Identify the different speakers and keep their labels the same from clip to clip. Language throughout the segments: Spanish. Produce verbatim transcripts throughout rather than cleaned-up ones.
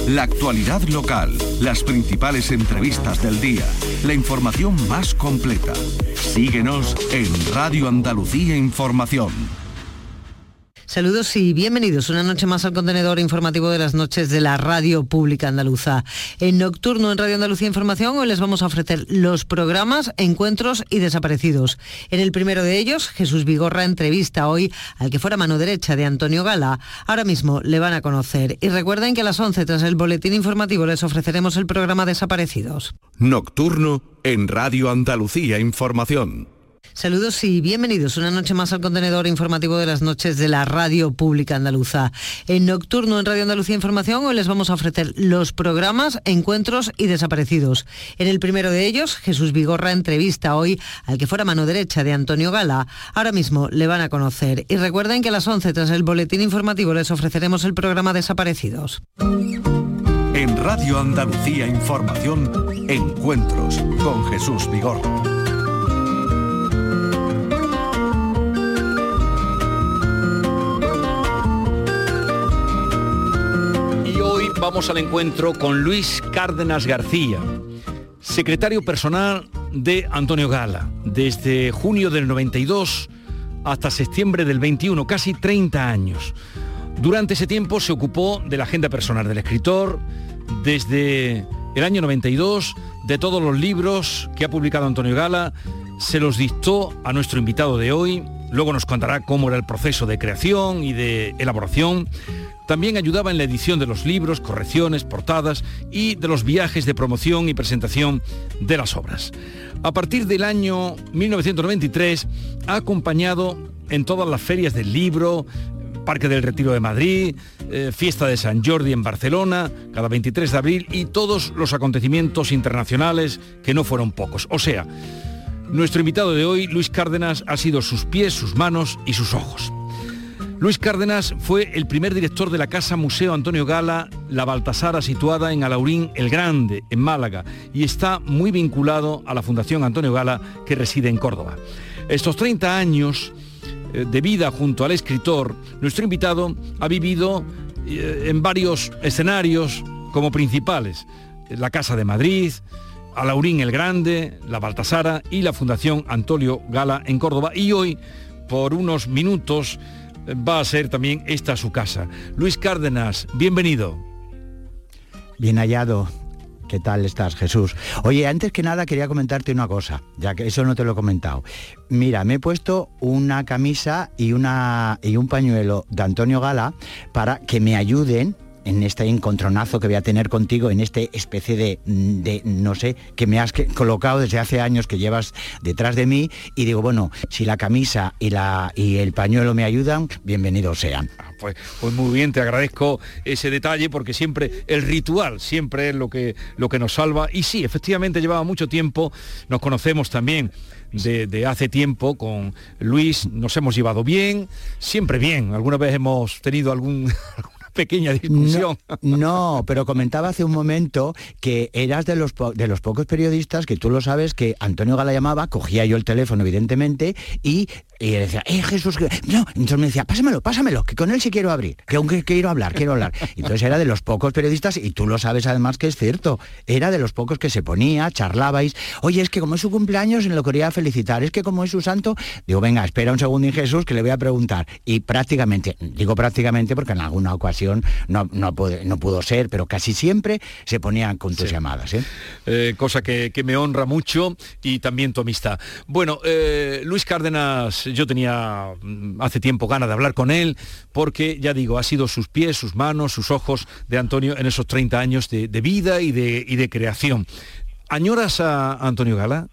Speaker 1: la actualidad local, las principales entrevistas del día, la información más completa. Síguenos en Radio Andalucía Información.
Speaker 2: Saludos y bienvenidos una noche más al contenedor informativo de las noches de la Radio Pública Andaluza. En Nocturno en Radio Andalucía Información hoy les vamos a ofrecer los programas Encuentros y Desaparecidos. En el primero de ellos, Jesús Vigorra entrevista hoy al que fuera mano derecha de Antonio Gala. Ahora mismo le van a conocer. Y recuerden que a las once, tras el boletín informativo, les ofreceremos el programa Desaparecidos.
Speaker 1: Nocturno en Radio Andalucía Información.
Speaker 2: Saludos y bienvenidos una noche más al contenedor informativo de las noches de la Radio Pública Andaluza. En Nocturno en Radio Andalucía Información hoy les vamos a ofrecer los programas Encuentros y Desaparecidos. En el primero de ellos, Jesús Vigorra entrevista hoy al que fuera mano derecha de Antonio Gala. Ahora mismo le van a conocer. Y recuerden que a las once, tras el boletín informativo, les ofreceremos el programa Desaparecidos.
Speaker 1: En Radio Andalucía Información, Encuentros con Jesús Vigorra.
Speaker 3: Vamos al encuentro con Luis Cárdenas García, secretario personal de Antonio Gala, desde junio del noventa y dos hasta septiembre del veintiuno, casi treinta años. Durante ese tiempo se ocupó de la agenda personal del escritor, desde el año noventa y dos, de todos los libros que ha publicado Antonio Gala, se los dictó a nuestro invitado de hoy, luego nos contará cómo era el proceso de creación y de elaboración. También ayudaba en la edición de los libros, correcciones, portadas y de los viajes de promoción y presentación de las obras. A partir del año mil novecientos noventa y tres ha acompañado en todas las ferias del libro, Parque del Retiro de Madrid, eh, Fiesta de San Jordi en Barcelona, cada veintitrés de abril y todos los acontecimientos internacionales, que no fueron pocos. O sea, nuestro invitado de hoy, Luis Cárdenas, ha sido sus pies, sus manos y sus ojos. Luis Cárdenas fue el primer director de la Casa Museo Antonio Gala, la Baltasara, situada en Alaurín el Grande, en Málaga, y está muy vinculado a la Fundación Antonio Gala, que reside en Córdoba. Estos treinta años eh, de vida junto al escritor, nuestro invitado ha vivido eh, en varios escenarios como principales: la Casa de Madrid, Alaurín el Grande, la Baltasara y la Fundación Antonio Gala en Córdoba, y hoy, por unos minutos, va a ser también esta su casa. Luis Cárdenas, bienvenido.
Speaker 4: Bien hallado. ¿Qué tal estás, Jesús? Oye, antes que nada quería comentarte una cosa, ya que eso no te lo he comentado. Mira, me he puesto una camisa y, una, y un pañuelo de Antonio Gala para que me ayuden en este encontronazo que voy a tener contigo, en este especie de, de no sé, que me has colocado desde hace años, que llevas detrás de mí, y digo, bueno, si la camisa y, la, y el pañuelo me ayudan, bienvenidos sean.
Speaker 3: Pues, pues muy bien, te agradezco ese detalle, porque siempre el ritual siempre es lo que, lo que nos salva. Y sí, efectivamente llevaba mucho tiempo, nos conocemos también de, de hace tiempo con Luis, nos hemos llevado bien, siempre bien, alguna vez hemos tenido algún... pequeña discusión.
Speaker 4: No, no, pero comentaba hace un momento que eras de los, po- de los pocos periodistas que tú lo sabes, que Antonio Gala llamaba, cogía yo el teléfono evidentemente y, y decía, eh Jesús, que... no, entonces me decía, pásamelo, pásamelo, que con él sí quiero abrir, que aunque quiero hablar, quiero hablar. Entonces era de los pocos periodistas, y tú lo sabes además que es cierto, era de los pocos que se ponía, charlabais, oye, es que como es su cumpleaños lo quería felicitar, es que como es su santo, digo, venga, espera un segundo, Jesús, que le voy a preguntar. Y prácticamente, digo prácticamente porque en alguna ocasión No, no, puede, no pudo ser, pero casi siempre se ponían con tus sí. llamadas. ¿eh?
Speaker 3: Eh, cosa que, que me honra mucho, y también tu amistad. Bueno, eh, Luis Cárdenas, yo tenía hace tiempo ganas de hablar con él, porque, ya digo, ha sido sus pies, sus manos, sus ojos de Antonio en esos treinta años de, de vida y de, y de creación. ¿Añoras a Antonio Gala?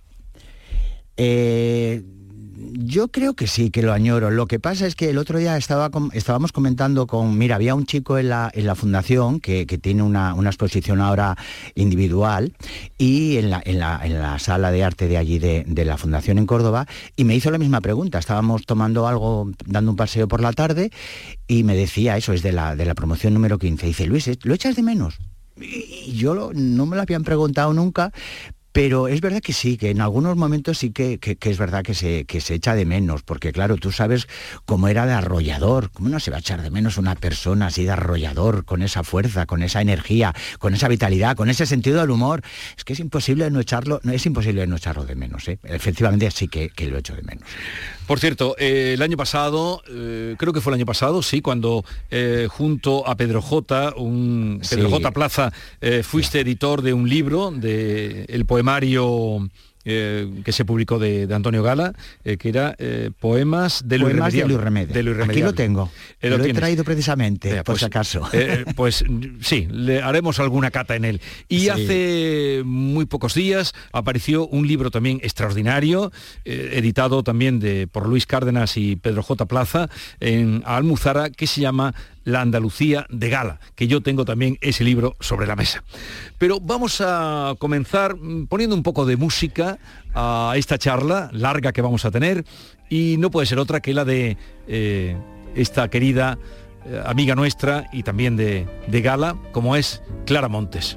Speaker 4: Eh... Yo creo que sí, que lo añoro. Lo que pasa es que el otro día estaba com- estábamos comentando con... Mira, había un chico en la, en la fundación que, que tiene una, una exposición ahora individual, y en la, en la, en la sala de arte de allí de, de la fundación en Córdoba, y me hizo la misma pregunta. Estábamos tomando algo, dando un paseo por la tarde, y me decía, eso es de la, de la promoción número quince, dice, Luis, ¿lo echas de menos? Y yo lo, no me lo habían preguntado nunca, Pero es verdad que sí, que en algunos momentos sí que, que, que es verdad que se, que se echa de menos, porque claro, tú sabes cómo era de arrollador, cómo no se va a echar de menos una persona así de arrollador, con esa fuerza, con esa energía, con esa vitalidad, con ese sentido del humor. Es que es imposible no echarlo, no es imposible no echarlo de menos, ¿eh? Efectivamente sí que, que lo echo de menos.
Speaker 3: Por cierto, eh, el año pasado, eh, creo que fue el año pasado, sí, cuando eh, junto a Pedro J, un Pedro
Speaker 4: Sí.
Speaker 3: J Plaza, eh, fuiste editor de un libro, de el poemario eh, que se publicó de, de Antonio Gala, eh, que era eh, Poemas de lo
Speaker 4: Poemas de
Speaker 3: irremediable.
Speaker 4: lo irremediable.
Speaker 3: De lo
Speaker 4: Aquí
Speaker 3: irremediable.
Speaker 4: lo tengo.
Speaker 3: Eh,
Speaker 4: lo he
Speaker 3: tienes.
Speaker 4: traído precisamente,
Speaker 3: Vea,
Speaker 4: por
Speaker 3: pues,
Speaker 4: si acaso.
Speaker 3: eh, pues sí, le haremos alguna cata en él. Y
Speaker 4: Sí.
Speaker 3: hace muy pocos días apareció un libro también extraordinario, eh, editado también de, por Luis Cárdenas y Pedro J. Plaza, en Almuzara, que se llama La Andalucía de Gala, que yo tengo también ese libro sobre la mesa. Pero vamos a comenzar mm, poniendo un poco de música a esta charla larga que vamos a tener, y no puede ser otra que la de eh, esta querida eh, amiga nuestra y también de, de Gala, como es Clara Montes.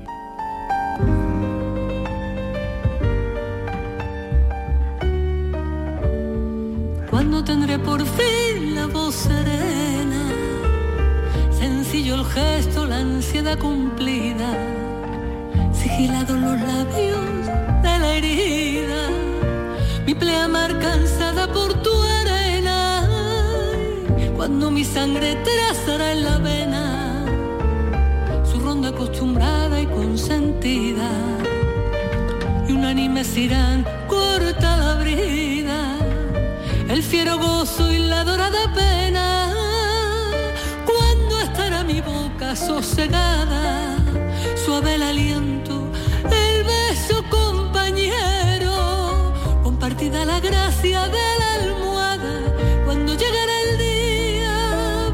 Speaker 5: Cuando tendré por fin la voz serena, sencillo el gesto, la ansiedad cumplida, sigilados los labios de la herida, mi pleamar cansada por tu arena, cuando mi sangre trazará en la vena su ronda acostumbrada y consentida, y unánimes irán corta la brida, el fiero gozo y la dorada pena, cuando estará mi boca sosegada, suave el aliento, el beso compañero, compartida la gracia de la almohada, cuando llegará el día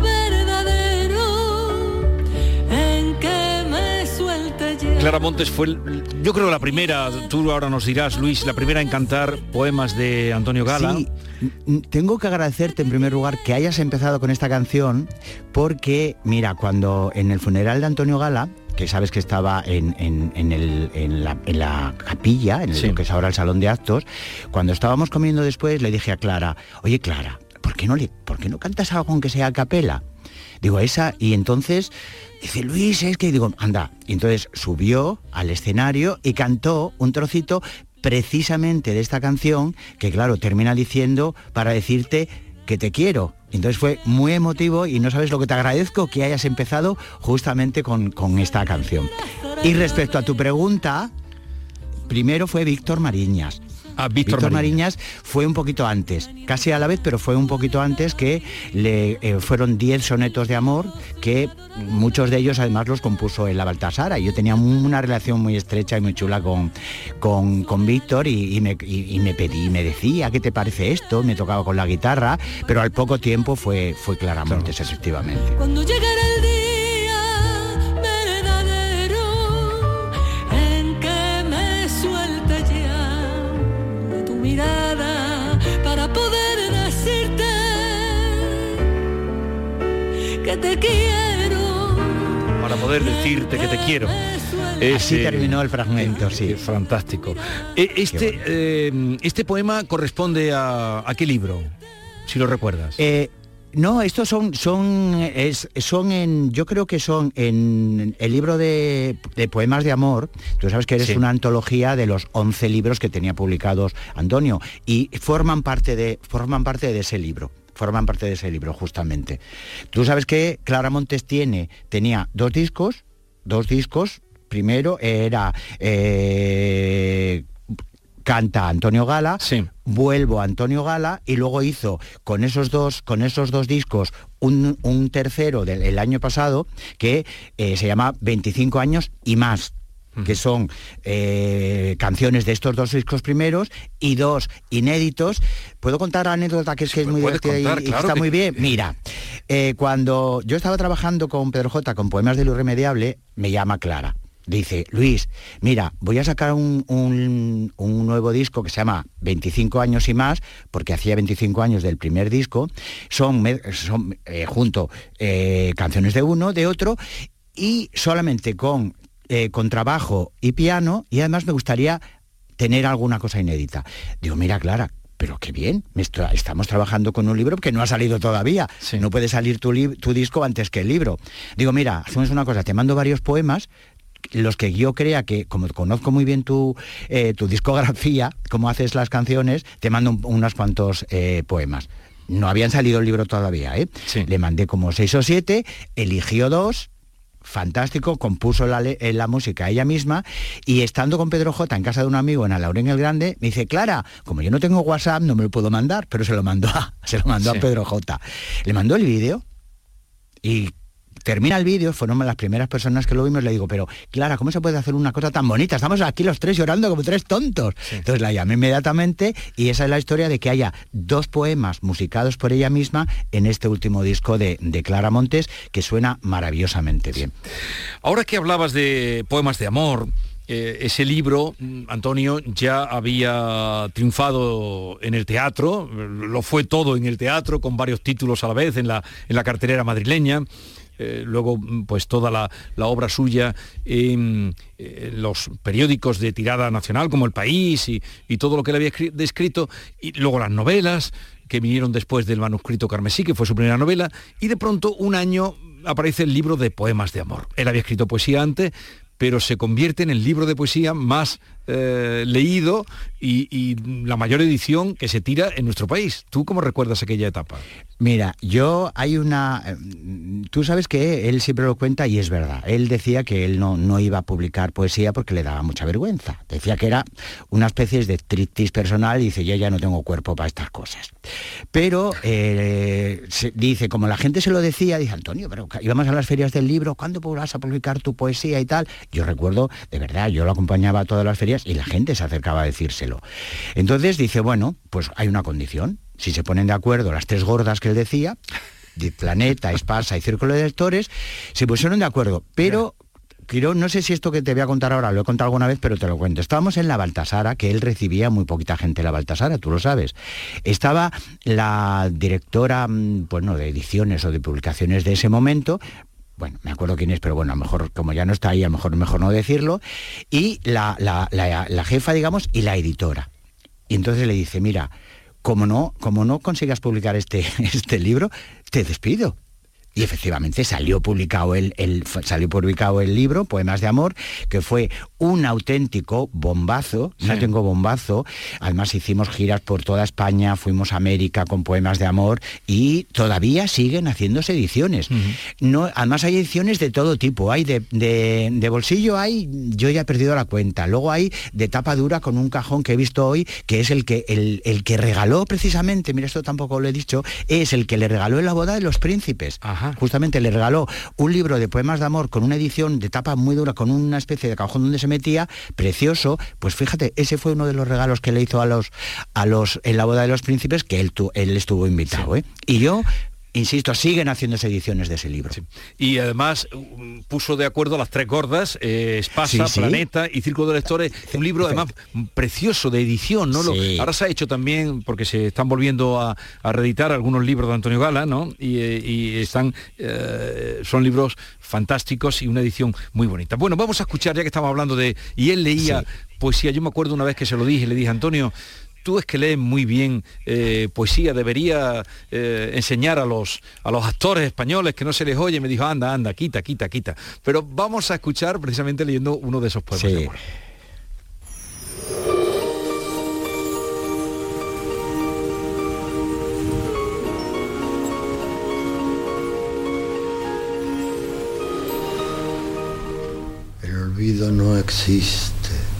Speaker 5: verdadero en que me suelte ya.
Speaker 3: Clara Montes fue, el- yo creo, la primera, tú ahora nos dirás, Luis, la primera en cantar poemas de Antonio Gala.
Speaker 4: Sí, n- tengo que agradecerte en primer lugar que hayas empezado con esta canción, porque mira, cuando en el funeral de Antonio Gala, que sabes que estaba en, en- en el- en la, en la capilla, en
Speaker 3: Sí.
Speaker 4: lo que es ahora el salón de actos, cuando estábamos comiendo después le dije a Clara, oye Clara, ¿por qué no, le, ¿por qué no cantas algo aunque sea a capela? Digo, esa, y entonces dice, Luis, es que, digo, anda, y entonces subió al escenario y cantó un trocito precisamente de esta canción, que claro, termina diciendo para decirte que te quiero. Entonces fue muy emotivo y no sabes lo que te agradezco que hayas empezado justamente con, con esta canción. Y respecto a tu pregunta, primero fue Víctor Mariñas.
Speaker 3: A Víctor,
Speaker 4: Víctor
Speaker 3: Mariñas.
Speaker 4: Mariñas fue un poquito antes, casi a la vez, pero fue un poquito antes, que le eh, fueron diez sonetos de amor, que muchos de ellos además los compuso en la Baltasara. Y yo tenía una relación muy estrecha y muy chula con, con, con Víctor y, y, me, y, y me pedí, me decía, ¿qué te parece esto? Me tocaba con la guitarra, pero al poco tiempo fue, fue Clara Montes, claro. Efectivamente.
Speaker 5: Cuando llegará el día verdadero en que me suelte ya de tu mirada para poder decirte que te quiero,
Speaker 3: Para poder decirte que te quiero.
Speaker 4: Así eh, terminó el fragmento, sí.
Speaker 3: Eh, fantástico. Eh, este, bueno. eh, este poema corresponde a, a qué libro, si lo recuerdas.
Speaker 4: Eh, No, estos son, son, es, son en, yo creo que son en el libro de, de poemas de amor. Tú sabes que eres sí. una antología de los once libros que tenía publicados Antonio, y forman parte de, forman parte de ese libro. Forman parte de ese libro, justamente. Tú sabes que Clara Montes tiene, tenía dos discos, dos discos. Primero era eh, Canta Antonio Gala,
Speaker 3: sí.
Speaker 4: Vuelvo a Antonio Gala, y luego hizo con esos dos, con esos dos discos un, un tercero del el año pasado que eh, se llama veinticinco años y más, uh-huh. que son eh, canciones de estos dos discos primeros y dos inéditos. ¿Puedo contar la anécdota que es, que es muy divertida
Speaker 3: contar,
Speaker 4: y,
Speaker 3: claro
Speaker 4: y está
Speaker 3: que...
Speaker 4: muy bien? Mira, eh, cuando yo estaba trabajando con Pedro J con Poemas de lo Irremediable, me llama Clara. Dice, Luis, mira, voy a sacar un, un, un nuevo disco que se llama veinticinco años y más, porque hacía veinticinco años del primer disco, son, son eh, junto eh, canciones de uno, de otro, y solamente con, eh, con trabajo y piano, y además me gustaría tener alguna cosa inédita. Digo, mira, Clara, pero qué bien, estamos trabajando con un libro que no ha salido todavía. Sí. No puede salir tu, tu disco antes que el libro. Digo, mira, hacemos una cosa, te mando varios poemas, los que yo crea que, como conozco muy bien tu, eh, tu discografía, cómo haces las canciones, te mando un, unos cuantos eh, poemas. No habían salido el libro todavía, ¿eh? Sí. Le mandé como seis o siete, eligió dos, fantástico, compuso la, la música ella misma, y estando con Pedro J en casa de un amigo en Alhaurín el Grande, me dice, Clara, como yo no tengo WhatsApp, no me lo puedo mandar, pero se lo mandó a, se lo mandó sí. a Pedro J. Le mandó el vídeo y termina el vídeo, fueron las primeras personas que lo vimos, le digo, pero Clara, ¿cómo se puede hacer una cosa tan bonita? Estamos aquí los tres llorando como tres tontos. Sí. Entonces la llamé inmediatamente y esa es la historia de que haya dos poemas musicados por ella misma en este último disco de, de Clara Montes, que suena maravillosamente bien.
Speaker 3: Ahora que hablabas de poemas de amor, Eh, ese libro, Antonio, ya había triunfado en el teatro, lo fue todo en el teatro, con varios títulos a la vez en la, en la cartelera madrileña. Eh, luego, pues toda la, la obra suya en eh, los periódicos de tirada nacional, como El País, y, y todo lo que él había descrito, y luego las novelas, que vinieron después del Manuscrito Carmesí, que fue su primera novela, y de pronto, un año, aparece el libro de poemas de amor. Él había escrito poesía antes, pero se convierte en el libro de poesía más eh, leído y, y la mayor edición que se tira en nuestro país. ¿Tú cómo recuerdas aquella etapa?
Speaker 4: Mira, yo hay una... Tú sabes que él siempre lo cuenta y es verdad. Él decía que él no, no iba a publicar poesía porque le daba mucha vergüenza. Decía que era una especie de striptease personal y dice, yo ya no tengo cuerpo para estas cosas. Pero eh, se, dice, como la gente se lo decía, dice, Antonio, pero íbamos a las ferias del libro, ¿cuándo podrás a publicar tu poesía y tal? Yo recuerdo, de verdad, yo lo acompañaba a todas las ferias y la gente se acercaba a decírselo. Entonces dice, bueno, pues hay una condición. Si se ponen de acuerdo las tres gordas que él decía, de Planeta, Espasa y Círculo de Lectores, se pusieron de acuerdo, pero... Quiero, no sé si esto que te voy a contar ahora lo he contado alguna vez, pero te lo cuento. Estábamos en la Baltasara, que él recibía muy poquita gente en la Baltasara, tú lo sabes. Estaba la directora, bueno, de ediciones o de publicaciones de ese momento, bueno, me acuerdo quién es, pero bueno, a lo mejor, como ya no está ahí, a lo mejor mejor no decirlo, y la, la, la, la jefa, digamos, y la editora. Y entonces le dice, mira, como no, como no consigas publicar este, este libro, te despido. Y efectivamente salió publicado el, el, salió publicado el libro, Poemas de Amor, que fue un auténtico bombazo, sí. un auténtico bombazo. Además hicimos giras por toda España, fuimos a América con Poemas de Amor y todavía siguen haciéndose ediciones. Uh-huh. No, además hay ediciones de todo tipo, hay de, de, de bolsillo, hay, yo ya he perdido la cuenta, luego hay de tapa dura con un cajón que he visto hoy, que es el que, el, el que regaló precisamente, mira, esto tampoco lo he dicho, es el que le regaló en la boda de los príncipes. Ajá. Justamente le regaló un libro de poemas de amor con una edición de tapa muy dura, con una especie de cajón donde se metía, precioso. Pues fíjate, ese fue uno de los regalos que le hizo a los, a los en la boda de los príncipes, que él, tu, él estuvo invitado, sí. ¿eh? Y yo... Insisto, siguen haciéndose ediciones de ese libro. Sí.
Speaker 3: Y además puso de acuerdo a las tres gordas, eh, Espasa, sí, sí. Planeta y Círculo de Lectores, un libro además precioso de edición, ¿no? Sí. Lo, ahora se ha hecho también, porque se están volviendo a, a reeditar algunos libros de Antonio Gala, ¿no? Y, eh, y están, eh, son libros fantásticos y una edición muy bonita. Bueno, vamos a escuchar, ya que estamos hablando de... Y él leía sí. poesía, yo me acuerdo una vez que se lo dije, le dije, Antonio, tú es que lees muy bien eh, poesía, debería eh, enseñar a los, a los actores españoles que no se les oye. Me dijo, anda, anda, quita, quita, quita. Pero vamos a escuchar precisamente leyendo uno de esos poemas. Sí. De amor.
Speaker 6: El olvido no existe.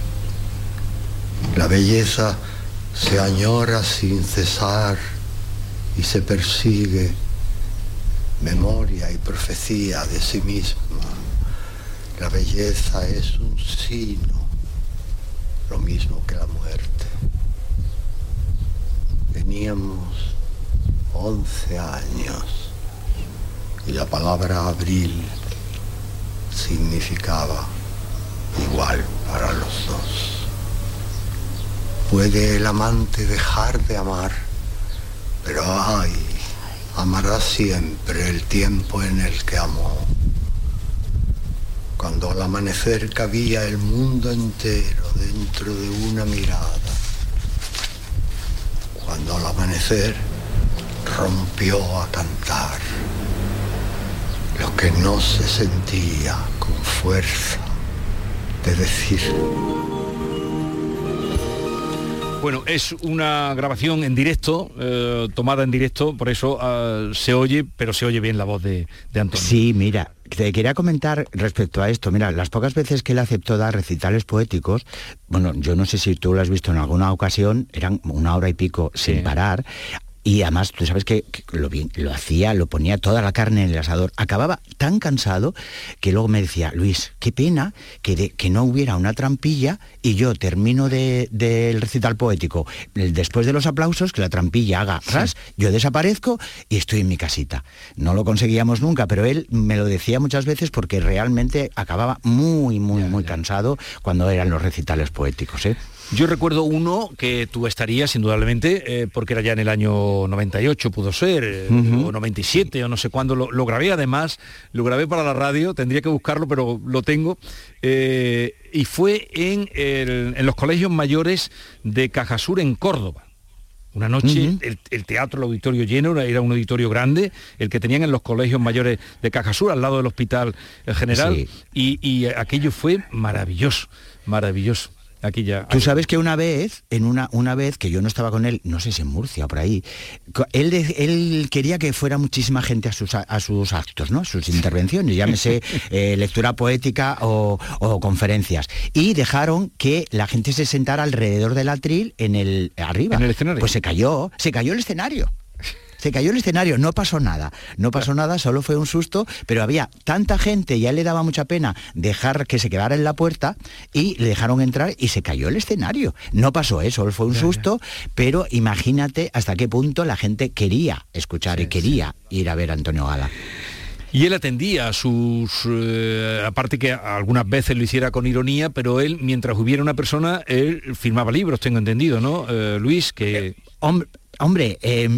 Speaker 6: La belleza se añora sin cesar y se persigue, memoria y profecía de sí misma. La belleza es un sino, lo mismo que la muerte. Teníamos once años y la palabra abril significaba igual para los dos. ¿Puede el amante dejar de amar? Pero ay, amará siempre el tiempo en el que amó. cuando al amanecer cabía el mundo entero dentro de una mirada, cuando al amanecer rompió a cantar lo que no se sentía con fuerza de decir.
Speaker 3: Bueno, es una grabación en directo, eh, tomada en directo, por eso uh, se oye, pero se oye bien la voz de, de Antonio.
Speaker 4: Sí, mira, te quería comentar respecto a esto. Mira, las pocas veces que él aceptó dar recitales poéticos, bueno, yo no sé si tú lo has visto en alguna ocasión, eran una hora y pico sí. sin parar. Y además, tú sabes que, que lo, bien, lo hacía, lo ponía toda la carne en el asador. Acababa tan cansado que luego me decía, Luis, qué pena que, de, que no hubiera una trampilla y yo termino del de, de recital poético después de los aplausos, que la trampilla haga ras, sí. yo desaparezco y estoy en mi casita. No lo conseguíamos nunca, pero él me lo decía muchas veces porque realmente acababa muy, muy, ya, muy ya. cansado cuando eran los recitales poéticos, ¿eh?
Speaker 3: Yo recuerdo uno que tú estarías indudablemente, eh, porque era ya en el año noventa y ocho, pudo ser, eh, uh-huh. o noventa y siete, o no sé cuándo, lo, lo grabé además, lo grabé para la radio, tendría que buscarlo, pero lo tengo, eh, y fue en, el, en los colegios mayores de Cajasur en Córdoba. Una noche, uh-huh. el, el teatro, el auditorio lleno, era un auditorio grande, el que tenían en los colegios mayores de Cajasur, al lado del Hospital General, sí. y, y aquello fue maravilloso, maravilloso. Aquí ya.
Speaker 4: Tú sabes que una vez, en una, una vez que yo no estaba con él, no sé si en Murcia o por ahí, él, él quería que fuera muchísima gente a sus, a sus actos, ¿no? Sus intervenciones, llámese eh, lectura poética o, o conferencias. Y dejaron que la gente se sentara alrededor del atril en el arriba.
Speaker 3: En el escenario.
Speaker 4: Pues se cayó, se cayó el escenario. Se cayó el escenario, no pasó nada, no pasó nada, solo fue un susto, pero había tanta gente y a él le daba mucha pena dejar que se quedara en la puerta y le dejaron entrar y se cayó el escenario. No pasó eso, solo fue un susto, pero imagínate hasta qué punto la gente quería escuchar sí, y quería sí. ir a ver a Antonio Gala.
Speaker 3: Y él atendía a sus... Eh, aparte que algunas veces lo hiciera con ironía, pero él, mientras hubiera una persona, él firmaba libros, tengo entendido, ¿no, eh, Luis? Que...
Speaker 4: Eh, hombre... Hombre, eh,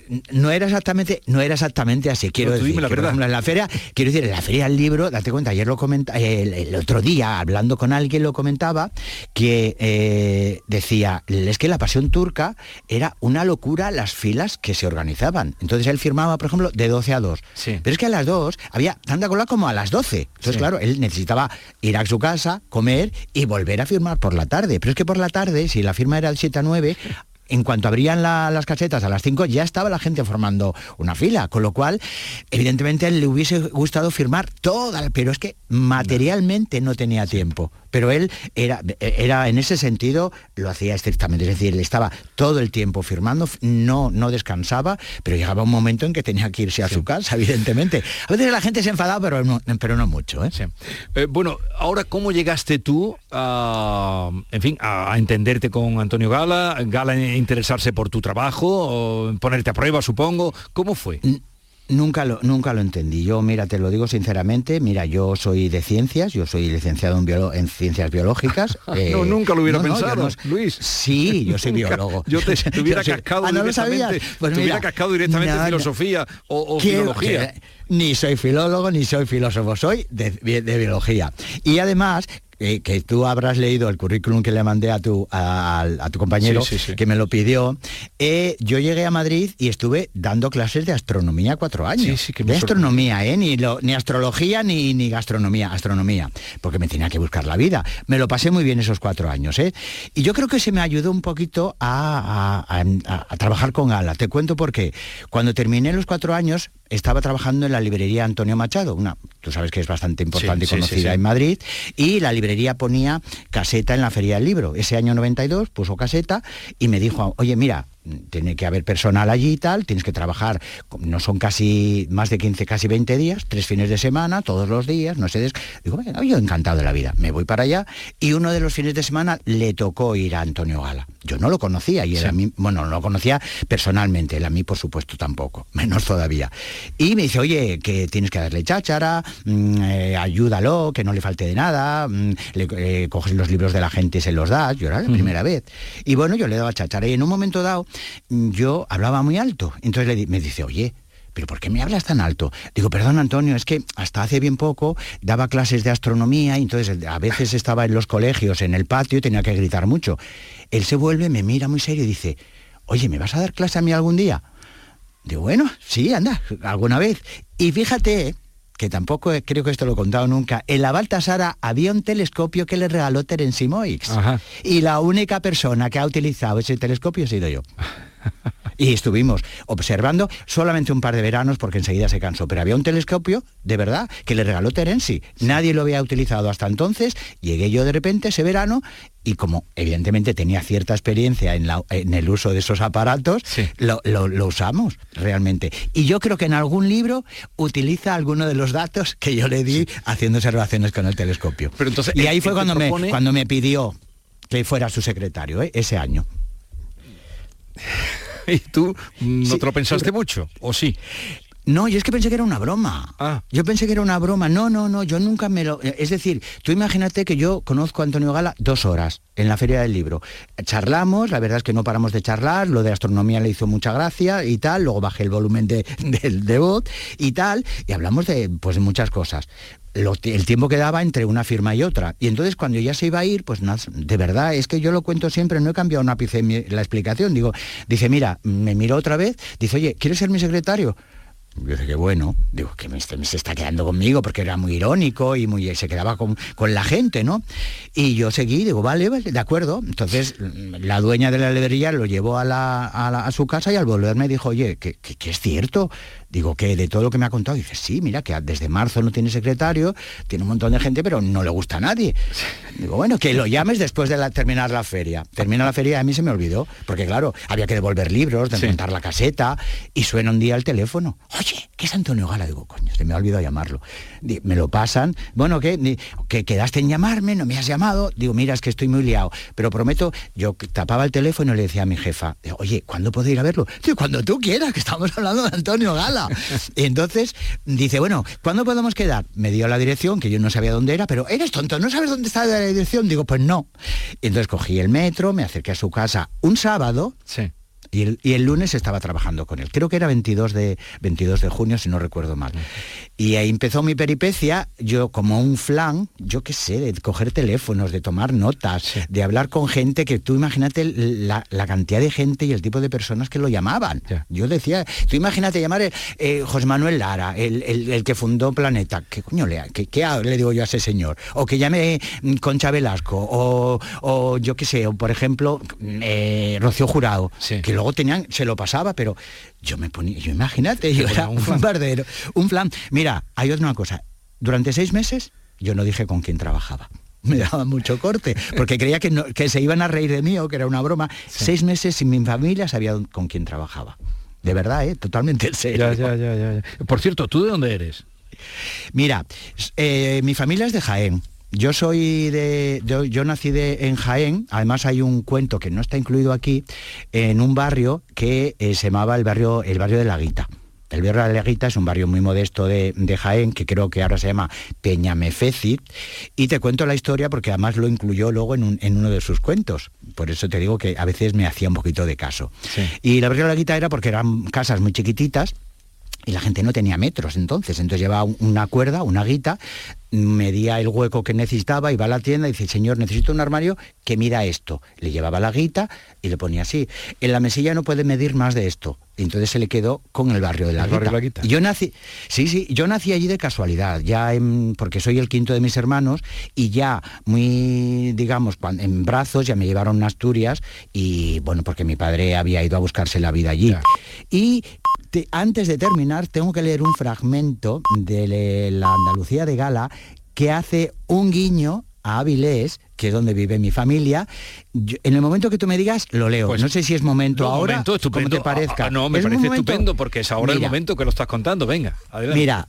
Speaker 4: no era exactamente, no era exactamente así, quiero
Speaker 3: no,
Speaker 4: decir,
Speaker 3: la
Speaker 4: que, por ejemplo, en la feria, quiero decir, en la feria del libro, date cuenta, ayer lo comenta, el, el otro día, hablando con alguien, lo comentaba, que eh, decía, es que la Pasión Turca era una locura las filas que se organizaban. Entonces él firmaba, por ejemplo, de doce a dos.
Speaker 3: Sí.
Speaker 4: Pero es que a las dos había tanta cola como a las doce. Entonces, sí. claro, él necesitaba ir a su casa, comer y volver a firmar por la tarde. Pero es que por la tarde, si la firma era de siete a nueve... En cuanto abrían la, las casetas a las cinco, ya estaba la gente formando una fila, con lo cual, evidentemente, a él le hubiese gustado firmar toda, pero es que materialmente no tenía tiempo. Pero él era, era en ese sentido, lo hacía estrictamente, es decir, él estaba todo el tiempo firmando, no, no descansaba, pero llegaba un momento en que tenía que irse a sí. su casa, evidentemente. A veces la gente se enfadaba, pero no, pero no mucho. ¿eh?
Speaker 3: Sí. Eh, bueno, ahora, ¿cómo llegaste tú a, en fin, a, a entenderte con Antonio Gala? Gala interesarse por tu trabajo, o ponerte a prueba, supongo. ¿Cómo fue?
Speaker 4: Nunca lo, nunca lo entendí. Yo, mira, te lo digo sinceramente, mira, yo soy de ciencias, yo soy licenciado en, biolo, en ciencias biológicas.
Speaker 3: Eh, no, nunca lo hubiera no, pensado, no, no,
Speaker 4: Luis. Sí, yo soy biólogo.
Speaker 3: Yo te, te hubiera yo cascado soy, directamente, ah, ¿no pues te hubiera cascado directamente no, en filosofía o, o filología.
Speaker 4: Que, ni soy filólogo, ni soy filósofo, soy de, de, de biología. Y además... Eh, que tú habrás leído el currículum que le mandé a tu, a, a tu compañero, sí, sí, sí. que me lo pidió. Eh, yo llegué a Madrid y estuve dando clases de astronomía cuatro años.
Speaker 3: Sí, sí, que
Speaker 4: de astronomía, ¿eh? Ni, lo, ni astrología ni, ni gastronomía, astronomía, porque me tenía que buscar la vida. Me lo pasé muy bien esos cuatro años, ¿eh? Y yo creo que se me ayudó un poquito a, a, a, a trabajar con Gala. Te cuento por qué. Cuando terminé los cuatro años, estaba trabajando en la librería Antonio Machado, una, tú sabes que es bastante importante sí, y conocida sí, sí, sí. en Madrid, y la librería ponía caseta en la Feria del Libro. Ese año noventa y dos puso caseta y me dijo, oye, mira, tiene que haber personal allí y tal, tienes que trabajar, no son casi más de quince, casi veinte días, tres fines de semana, todos los días, no sé, des... digo, bueno, yo encantado de la vida, me voy para allá, y uno de los fines de semana le tocó ir a Antonio Gala. Yo no lo conocía, y él sí. a mí, bueno, no lo conocía personalmente, él a mí por supuesto tampoco, menos todavía. Y me dice, oye, que tienes que darle cháchara, mmm, eh, ayúdalo, que no le falte de nada, mmm, le eh, coges los libros de la gente y se los das, yo era la mm. primera vez. Y bueno, yo le daba cháchara, y en un momento dado, yo hablaba muy alto, entonces le, me dice, oye, ¿pero por qué me hablas tan alto? Digo, perdón, Antonio, es que hasta hace bien poco daba clases de astronomía y entonces a veces estaba en los colegios, en el patio, y tenía que gritar mucho. Él se vuelve, me mira muy serio y dice, oye, ¿me vas a dar clase a mí algún día? Digo, bueno, sí, anda, alguna vez. Y fíjate que tampoco creo que esto lo he contado nunca, en la Baltasara había un telescopio que le regaló Terence Moix. Ajá. Y la única persona que ha utilizado ese telescopio he sido yo. Y estuvimos observando solamente un par de veranos porque enseguida se cansó, pero había un telescopio, de verdad, que le regaló Terence. Nadie lo había utilizado hasta entonces. Llegué yo de repente ese verano y como evidentemente tenía cierta experiencia en, la, en el uso de esos aparatos, sí. lo, lo, lo usamos realmente. Y yo creo que en algún libro utiliza alguno de los datos que yo le di sí. haciendo observaciones con el telescopio. Pero entonces, y ahí fue cuando, propone... me, cuando me pidió que fuera su secretario, ¿eh? ese año.
Speaker 3: ¿Y tú no sí, te lo pensaste sí. mucho? ¿O sí?
Speaker 4: No, yo es que pensé que era una broma. Ah. Yo pensé que era una broma. No, no, no, yo nunca me lo... Es decir, tú imagínate que yo conozco a Antonio Gala dos horas en la Feria del Libro. Charlamos, la verdad es que no paramos de charlar, lo de astronomía le hizo mucha gracia y tal, luego bajé el volumen de, de, de voz y tal, y hablamos de, pues, de muchas cosas. Lo, el tiempo que daba entre una firma y otra. Y entonces cuando ya se iba a ir, pues nada, de verdad, es que yo lo cuento siempre, no he cambiado un ápice la explicación. Digo, dice, mira, me miró otra vez, dice, oye, ¿quieres ser mi secretario? Yo dije, que bueno, digo, que me, me se está quedando conmigo, porque era muy irónico y muy se quedaba con, con la gente, ¿no? Y yo seguí, digo, vale, vale, de acuerdo. Entonces, la dueña de la librería lo llevó a, la, a, la, a su casa y al volver me dijo, oye, que, que, que es cierto. Digo, que de todo lo que me ha contado, dice, sí, mira, que desde marzo no tiene secretario, tiene un montón de gente, pero no le gusta a nadie. Digo, bueno, que lo llames después de la, terminar la feria. Termina la feria y a mí se me olvidó, porque claro, había que devolver libros, desmontar sí. la caseta, y suena un día el teléfono. Oye, ¿qué es Antonio Gala? Digo, coño, se me ha olvidado llamarlo. Digo, me lo pasan, bueno, ¿qué? ¿Que quedaste en llamarme? ¿No me has llamado? Digo, mira, es que estoy muy liado, pero prometo, yo tapaba el teléfono y le decía a mi jefa, oye, ¿cuándo puedo ir a verlo? Digo, cuando tú quieras, que estamos hablando de Antonio Gala. Y entonces dice, bueno, ¿cuándo podemos quedar? Me dio la dirección, que yo no sabía dónde era, pero eres tonto, ¿no sabes dónde está la dirección? Digo, pues no. Y entonces cogí el metro, me acerqué a su casa un sábado. Sí. Y el, y el lunes estaba trabajando con él. Creo que era veintidós de junio, si no recuerdo mal. Y ahí empezó mi peripecia, yo como un flan, yo qué sé, de coger teléfonos, de tomar notas, sí. de hablar con gente que tú imagínate la, la cantidad de gente y el tipo de personas que lo llamaban. Yeah. Yo decía, tú imagínate llamar eh, eh, José Manuel Lara, el, el, el que fundó Planeta. ¿Qué coño le, qué, qué le digo yo a ese señor? O que llame Concha Velasco, o, o yo qué sé, o por ejemplo, eh, Rocío Jurado, sí. que luego tenían, se lo pasaba, pero yo me ponía, yo imagínate, yo era un bombardero, un flan. Mira, hay otra cosa, durante seis meses yo no dije con quién trabajaba. Me daba mucho corte, porque creía que, no, que se iban a reír de mí o que era una broma. Sí. Seis meses sin mi familia sabía con quién trabajaba. De verdad, ¿eh? Totalmente en serio.
Speaker 3: Ya, ya, ya, ya. Por cierto, ¿tú de dónde eres?
Speaker 4: Mira, eh, mi familia es de Jaén. Yo soy de, de yo nací de, en Jaén. Además hay un cuento que no está incluido aquí, en un barrio que eh, se llamaba el barrio el barrio de la Guita. El barrio de la Guita es un barrio muy modesto de, de Jaén, que creo que ahora se llama Peñamefécit, y te cuento la historia porque además lo incluyó luego en, un, en uno de sus cuentos. Por eso te digo que a veces me hacía un poquito de caso. Sí. Y el barrio de la Guita era porque eran casas muy chiquititas, y la gente no tenía metros entonces, entonces llevaba una cuerda, una guita, medía el hueco que necesitaba, iba a la tienda y dice, señor, necesito un armario que mida esto. Le llevaba la guita y le ponía así. En la mesilla no puede medir más de esto. Y entonces se le quedó con el barrio de la, el barrio de la Guita. Yo nací, sí, sí, yo nací allí de casualidad, ya en, porque soy el quinto de mis hermanos, y ya muy, digamos, en brazos ya me llevaron a Asturias, y bueno, porque mi padre había ido a buscarse la vida allí. Ya. Y te, antes de terminar, tengo que leer un fragmento de la Andalucía de Gala, que hace un guiño a Avilés, que es donde vive mi familia. Yo, en el momento que tú me digas, lo leo. Pues, no sé si es momento no, ahora,
Speaker 3: momento estupendo.
Speaker 4: Como te parezca.
Speaker 3: Ah, no, me
Speaker 4: ¿Es
Speaker 3: parece
Speaker 4: momento?
Speaker 3: Estupendo, porque es ahora mira, el momento que lo estás contando. Venga, adelante.
Speaker 4: Mira,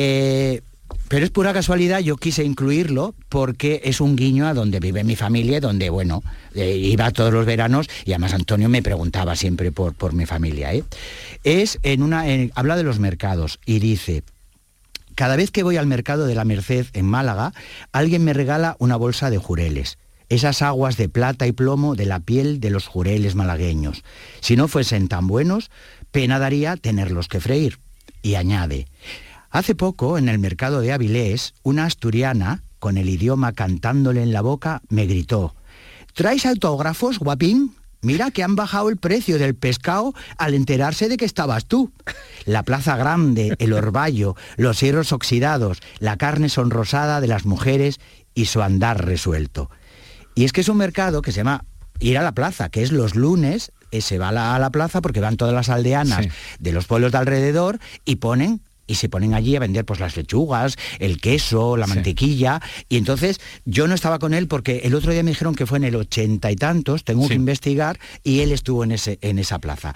Speaker 4: eh, pero es pura casualidad, yo quise incluirlo porque es un guiño a donde vive mi familia, donde, bueno, eh, iba todos los veranos, y además Antonio me preguntaba siempre por, por mi familia. ¿eh? Es en una... En, habla de los mercados y dice... Cada vez que voy al mercado de la Merced en Málaga, alguien me regala una bolsa de jureles. Esas aguas de plata y plomo de la piel de los jureles malagueños. Si no fuesen tan buenos, pena daría tenerlos que freír. Y añade, hace poco, en el mercado de Avilés, una asturiana, con el idioma cantándole en la boca, me gritó, ¿traes autógrafos, guapín? Mira que han bajado el precio del pescado al enterarse de que estabas tú. La plaza grande, el orvallo, los hierros oxidados, la carne sonrosada de las mujeres y su andar resuelto. Y es que es un mercado que se llama ir a la plaza, que es los lunes, eh, se va a la, a la plaza porque van todas las aldeanas sí. de los pueblos de alrededor y ponen... y se ponen allí a vender pues las lechugas, el queso, la sí. mantequilla, y entonces yo no estaba con él porque el otro día me dijeron que fue en el ochenta y tantos, tengo sí. que investigar, y él estuvo en, ese, en esa plaza.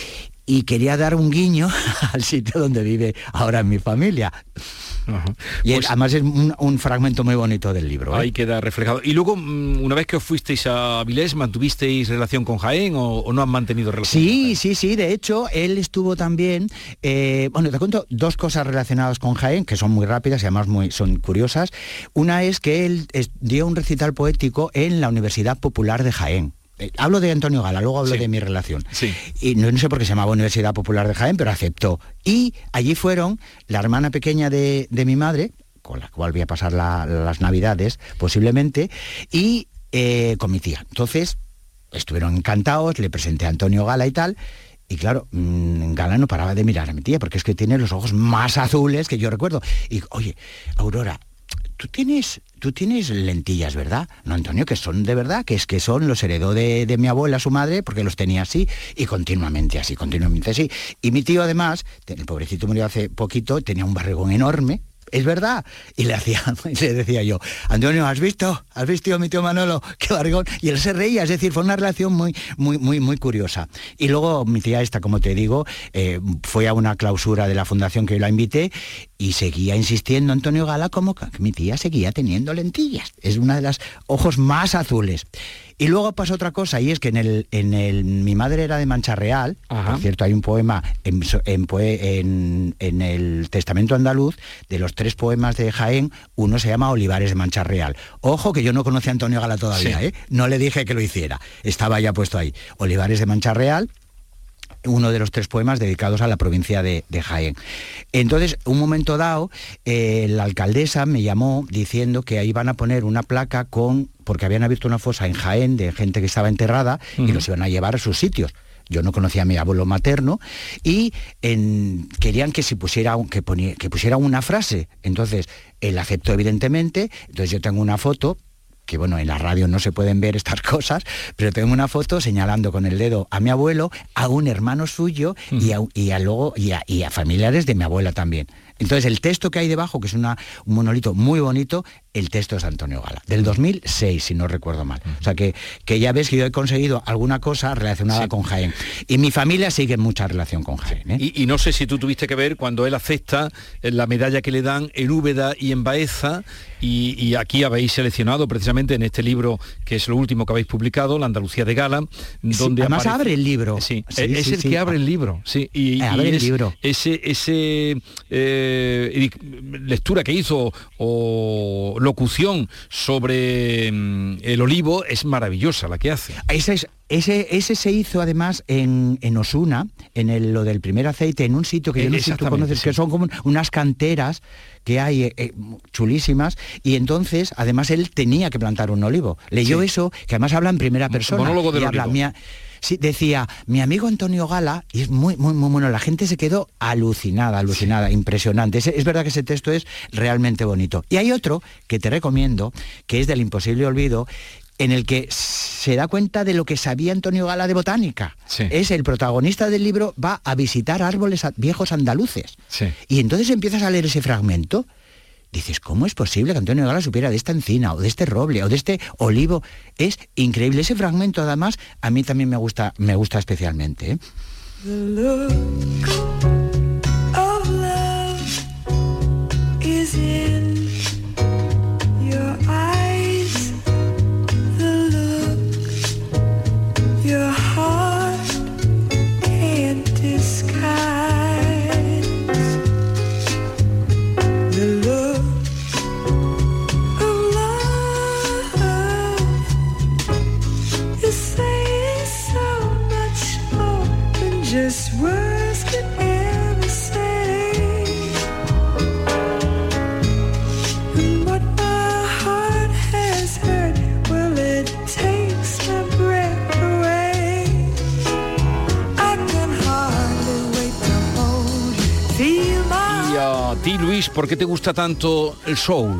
Speaker 4: Y quería dar un guiño al sitio donde vive ahora mi familia. Uh-huh. Y pues, además es un, un fragmento muy bonito del libro. ¿eh?
Speaker 3: Ahí queda reflejado. Y luego, una vez que os fuisteis a Avilés, ¿mantuvisteis relación con Jaén o, o no han mantenido relación?
Speaker 4: Sí, sí, sí. De hecho, él estuvo también... Eh, bueno, te cuento dos cosas relacionadas con Jaén, que son muy rápidas y además muy, son curiosas. Una es que él es, dio un recital poético en la Universidad Popular de Jaén. Eh, hablo de Antonio Gala, luego hablo sí. de mi relación.
Speaker 3: Sí.
Speaker 4: Y no, no sé por qué se llamaba Universidad Popular de Jaén, pero aceptó. Y allí fueron la hermana pequeña de, de mi madre, con la cual voy a pasar la, las Navidades, posiblemente, y eh, con mi tía. Entonces, estuvieron encantados, le presenté a Antonio Gala y tal, y claro, mmm, Gala no paraba de mirar a mi tía, porque es que tiene los ojos más azules que yo recuerdo. Y, oye, Aurora, tú tienes... Tú tienes lentillas, ¿verdad? No, Antonio, que son de verdad, que es que son, los heredó de, de mi abuela, su madre, porque los tenía así, y continuamente así, continuamente así. Y mi tío, además, el pobrecito murió hace poquito, tenía un barrigón enorme, es verdad. Y le hacía, le decía yo, Antonio, ¿has visto? ¿Has visto a mi tío Manolo? ¡Qué barrigón! Y él se reía, es decir, fue una relación muy, muy, muy, muy curiosa. Y luego mi tía esta, como te digo, eh, fue a una clausura de la fundación que yo la invité y seguía insistiendo Antonio Gala como que mi tía seguía teniendo lentillas. Es una de las ojos más azules. Y luego pasó otra cosa, y es que en el, en el mi madre era de Mancha Real. Ajá. Por cierto, hay un poema en, en, en, en el Testamento Andaluz, de los tres poemas de Jaén, uno se llama Olivares de Mancha Real. Ojo, que yo no conocía a Antonio Gala todavía, sí. ¿eh? No le dije que lo hiciera, estaba ya puesto ahí. Olivares de Mancha Real, uno de los tres poemas dedicados a la provincia de, de Jaén. Entonces, un momento dado, eh, la alcaldesa me llamó diciendo que ahí iban a poner una placa con, porque habían abierto una fosa en Jaén de gente que estaba enterrada uh-huh. y los iban a llevar a sus sitios. Yo no conocía a mi abuelo materno y en, querían que se pusiera, que, ponía, que pusiera una frase. Entonces, él aceptó evidentemente, entonces yo tengo una foto, que bueno, en la radio no se pueden ver estas cosas, pero tengo una foto señalando con el dedo a mi abuelo, a un hermano suyo uh-huh. y, a, y, a luego, y, a, y a familiares de mi abuela también. Entonces el texto que hay debajo, que es una, un monolito muy bonito, el texto es Antonio Gala, del dos mil seis, si no recuerdo mal. O sea que, que ya ves que yo he conseguido alguna cosa relacionada sí. con Jaén. Y mi familia sigue en mucha relación con Jaén. ¿eh?
Speaker 3: Y, y no sé si tú tuviste que ver cuando él acepta la medalla que le dan en Úbeda y en Baeza, y, y aquí habéis seleccionado precisamente en este libro, que es lo último que habéis publicado, La Andalucía de Gala, donde
Speaker 4: sí, además
Speaker 3: aparece...
Speaker 4: abre el libro.
Speaker 3: Sí,
Speaker 4: sí
Speaker 3: es
Speaker 4: sí,
Speaker 3: el
Speaker 4: sí.
Speaker 3: que abre el libro. Sí, y,
Speaker 4: abre
Speaker 3: y
Speaker 4: el
Speaker 3: es
Speaker 4: libro.
Speaker 3: Ese... ese eh, lectura que hizo o locución sobre mm, el olivo es maravillosa la que hace.
Speaker 4: Ese, es, ese, ese se hizo además en, en Osuna, en el, lo del primer aceite, en un sitio que yo no sé si tú conoces, sí. que son como unas canteras que hay eh, eh, chulísimas, y entonces además él tenía que plantar un olivo. Leyó sí. eso, que además habla en primera persona.
Speaker 3: Monólogo del
Speaker 4: y
Speaker 3: olivo.
Speaker 4: Habla, mía, sí, decía, mi amigo Antonio Gala, y es muy, muy, muy bueno, la gente se quedó alucinada, alucinada, sí. impresionante. Es, es verdad que ese texto es realmente bonito. Y hay otro que te recomiendo, que es del imposible olvido, en el que se da cuenta de lo que sabía Antonio Gala de botánica.
Speaker 3: Sí.
Speaker 4: Es el protagonista del libro, va a visitar árboles viejos andaluces.
Speaker 3: Sí.
Speaker 4: Y entonces empiezas a leer ese fragmento, dices, ¿cómo es posible que Antonio Gala supiera de esta encina, o de este roble, o de este olivo? Es increíble. Ese fragmento, además, a mí también me gusta, me gusta especialmente, ¿eh?
Speaker 5: The look of love is in your eyes. The look your heart can't disguise. The look of love is saying so much more than just words could ever say.
Speaker 3: Luis, ¿por qué te gusta tanto el soul?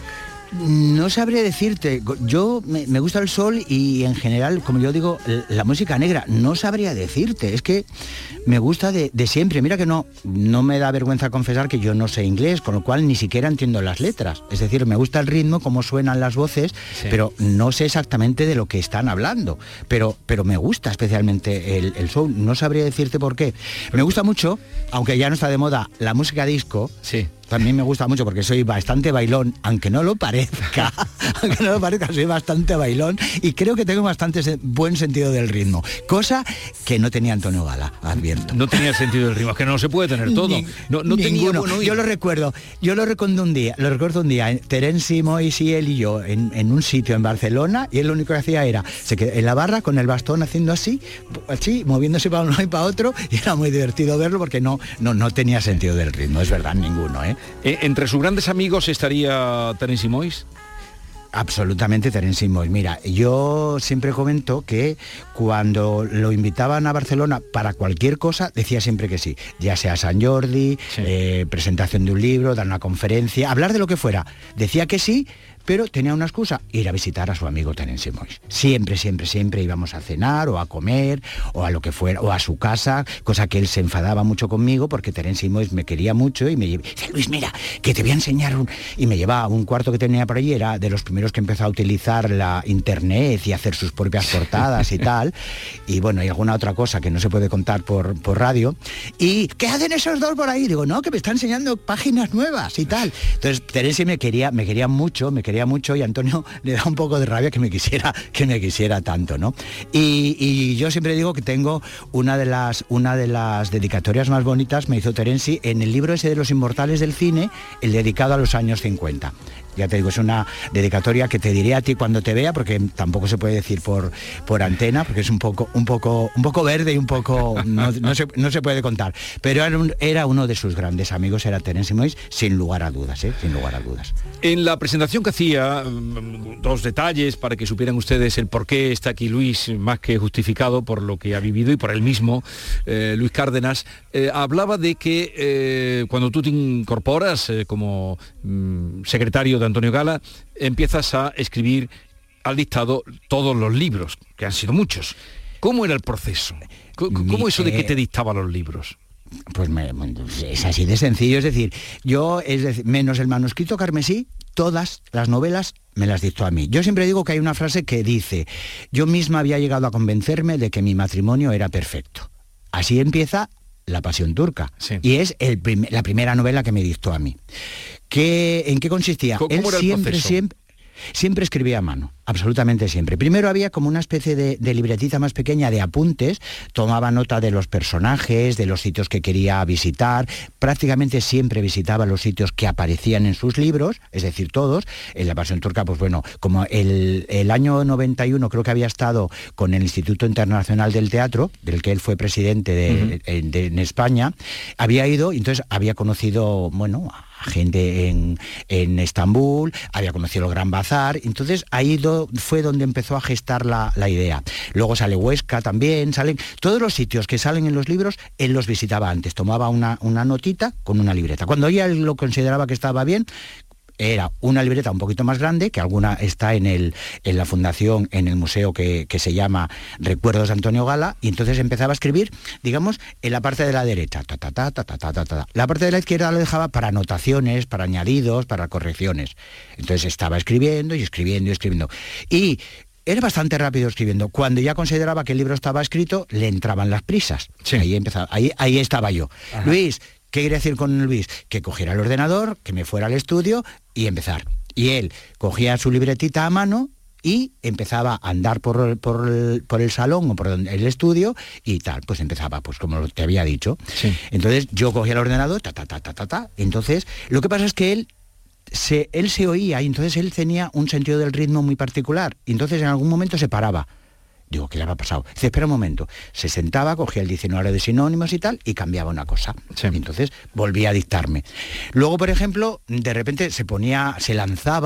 Speaker 4: No sabría decirte, yo me, me gusta el soul y en general, como yo digo, la música negra, no sabría decirte, es que me gusta de, de siempre. Mira que no, no me da vergüenza confesar que yo no sé inglés, con lo cual ni siquiera entiendo las letras. Es decir, me gusta el ritmo, cómo suenan las voces, sí, pero no sé exactamente de lo que están hablando. Pero, pero me gusta especialmente el, el soul, no sabría decirte por qué. Me gusta mucho, aunque ya no está de moda, la música disco.
Speaker 3: Sí.
Speaker 4: También me gusta mucho porque soy bastante bailón, aunque no lo parezca, aunque no lo parezca, soy bastante bailón y creo que tengo bastante se- buen sentido del ritmo, cosa que no tenía Antonio Gala, advierto.
Speaker 3: No tenía sentido del ritmo, es que no se puede tener todo.
Speaker 4: Ni,
Speaker 3: no no tenía buen oído.
Speaker 4: Yo lo recuerdo, yo lo recuerdo un día, lo recuerdo un día, Terence Moix y él y yo en, en un sitio en Barcelona y él lo único que hacía era, se quedó en la barra con el bastón haciendo así, así, moviéndose para uno y para otro y era muy divertido verlo porque no, no, no tenía sentido del ritmo, es verdad, ninguno, ¿eh?
Speaker 3: Eh, ¿Entre sus grandes amigos estaría Terence Moix?
Speaker 4: Absolutamente Terence Moix. Mira, yo siempre comento que cuando lo invitaban a Barcelona para cualquier cosa, decía siempre que sí. Ya sea San Jordi, sí. eh, presentación de un libro, dar una conferencia, hablar de lo que fuera. Decía que sí, pero tenía una excusa, ir a visitar a su amigo Terence Moix. Siempre, siempre, siempre íbamos a cenar o a comer o a lo que fuera, o a su casa, cosa que él se enfadaba mucho conmigo porque Terence Moix me quería mucho y me dice, Luis, mira, que te voy a enseñar un... Y me llevaba a un cuarto que tenía por allí, era de los primeros que empezó a utilizar la internet y hacer sus propias portadas y tal, y bueno, y alguna otra cosa que no se puede contar por, por radio. ¿Y qué hacen esos dos por ahí? Digo, no, que me están enseñando páginas nuevas y tal. Entonces Terence me quería, me quería mucho, me quería mucho y Antonio le da un poco de rabia que me quisiera que me quisiera tanto, ¿no? Y, y yo siempre digo que tengo una de las una de las dedicatorias más bonitas, me hizo Terence en el libro ese de los inmortales del cine, el dedicado a los años cincuenta. Ya te digo, es una dedicatoria que te diré a ti cuando te vea, porque tampoco se puede decir por, por antena, porque es un poco, un poco, un poco verde y un poco no, no, se, no se puede contar. Pero era, un, era uno de sus grandes amigos, era Terence Moix, sin lugar a dudas, ¿eh? sin lugar a dudas.
Speaker 3: En la presentación que hacía, dos detalles para que supieran ustedes el por qué está aquí Luis, más que justificado por lo que ha vivido y por él mismo, eh, Luis Cárdenas, eh, hablaba de que eh, cuando tú te incorporas eh, como mm, secretario de Antonio Gala, empiezas a escribir al dictado todos los libros, que han sido muchos. ¿Cómo era el proceso? ¿Cómo Mi, eso de que te dictaba los libros?
Speaker 4: Pues me, es así de sencillo, es decir, yo, es decir, menos el manuscrito carmesí, todas las novelas me las dictó a mí. Yo siempre digo que hay una frase que dice, yo misma había llegado a convencerme de que mi matrimonio era perfecto. Así empieza La Pasión Turca, sí. Y es el prim- la primera novela que me dictó a mí. ¿Qué, ¿En qué consistía?
Speaker 3: ¿Cómo
Speaker 4: Él
Speaker 3: era el
Speaker 4: siempre,
Speaker 3: proceso?
Speaker 4: siempre, siempre escribía a mano, absolutamente siempre. Primero había como una especie de, de libretita más pequeña de apuntes, tomaba nota de los personajes, de los sitios que quería visitar, prácticamente siempre visitaba los sitios que aparecían en sus libros, es decir, todos. En La Pasión Turca, pues bueno, como el, el año noventa y uno creo que había estado con el Instituto Internacional del Teatro, del que él fue presidente de, uh-huh. de, de, en España, había ido y entonces había conocido, bueno, a gente en, en Estambul, había conocido el Gran Bazar, entonces ahí do, fue donde empezó a gestar la, la idea. Luego sale Huesca también, salen todos los sitios que salen en los libros, él los visitaba antes, tomaba una, una notita con una libreta. Cuando ya él lo consideraba que estaba bien, era una libreta un poquito más grande, que alguna está en el en la fundación, en el museo que, que se llama Recuerdos de Antonio Gala, y entonces empezaba a escribir, digamos, en la parte de la derecha, ta, ta, ta, ta, ta, ta, ta, ta. La parte de la izquierda lo dejaba para anotaciones, para añadidos, para correcciones. Entonces estaba escribiendo y escribiendo y escribiendo. Y era bastante rápido escribiendo. Cuando ya consideraba que el libro estaba escrito, le entraban las prisas. Sí. Ahí empezaba, ahí, ahí estaba yo. Ajá. Luis, ¿qué quiere decir con Luis? Que cogiera el ordenador, que me fuera al estudio y empezar. Y él cogía su libretita a mano y empezaba a andar por, por, el, por el salón o por el estudio y tal. Pues empezaba, pues como te había dicho. Sí. Entonces yo cogía el ordenador, ta, ta, ta, ta, ta, ta. Entonces, lo que pasa es que él se, él se oía y entonces él tenía un sentido del ritmo muy particular. Y entonces en algún momento se paraba. Digo, ¿qué le había pasado? Dice, espera un momento. Se sentaba, cogía el diccionario de sinónimos y tal, y cambiaba una cosa. Sí. Y entonces volvía a dictarme. Luego, por ejemplo, de repente se ponía, se lanzaba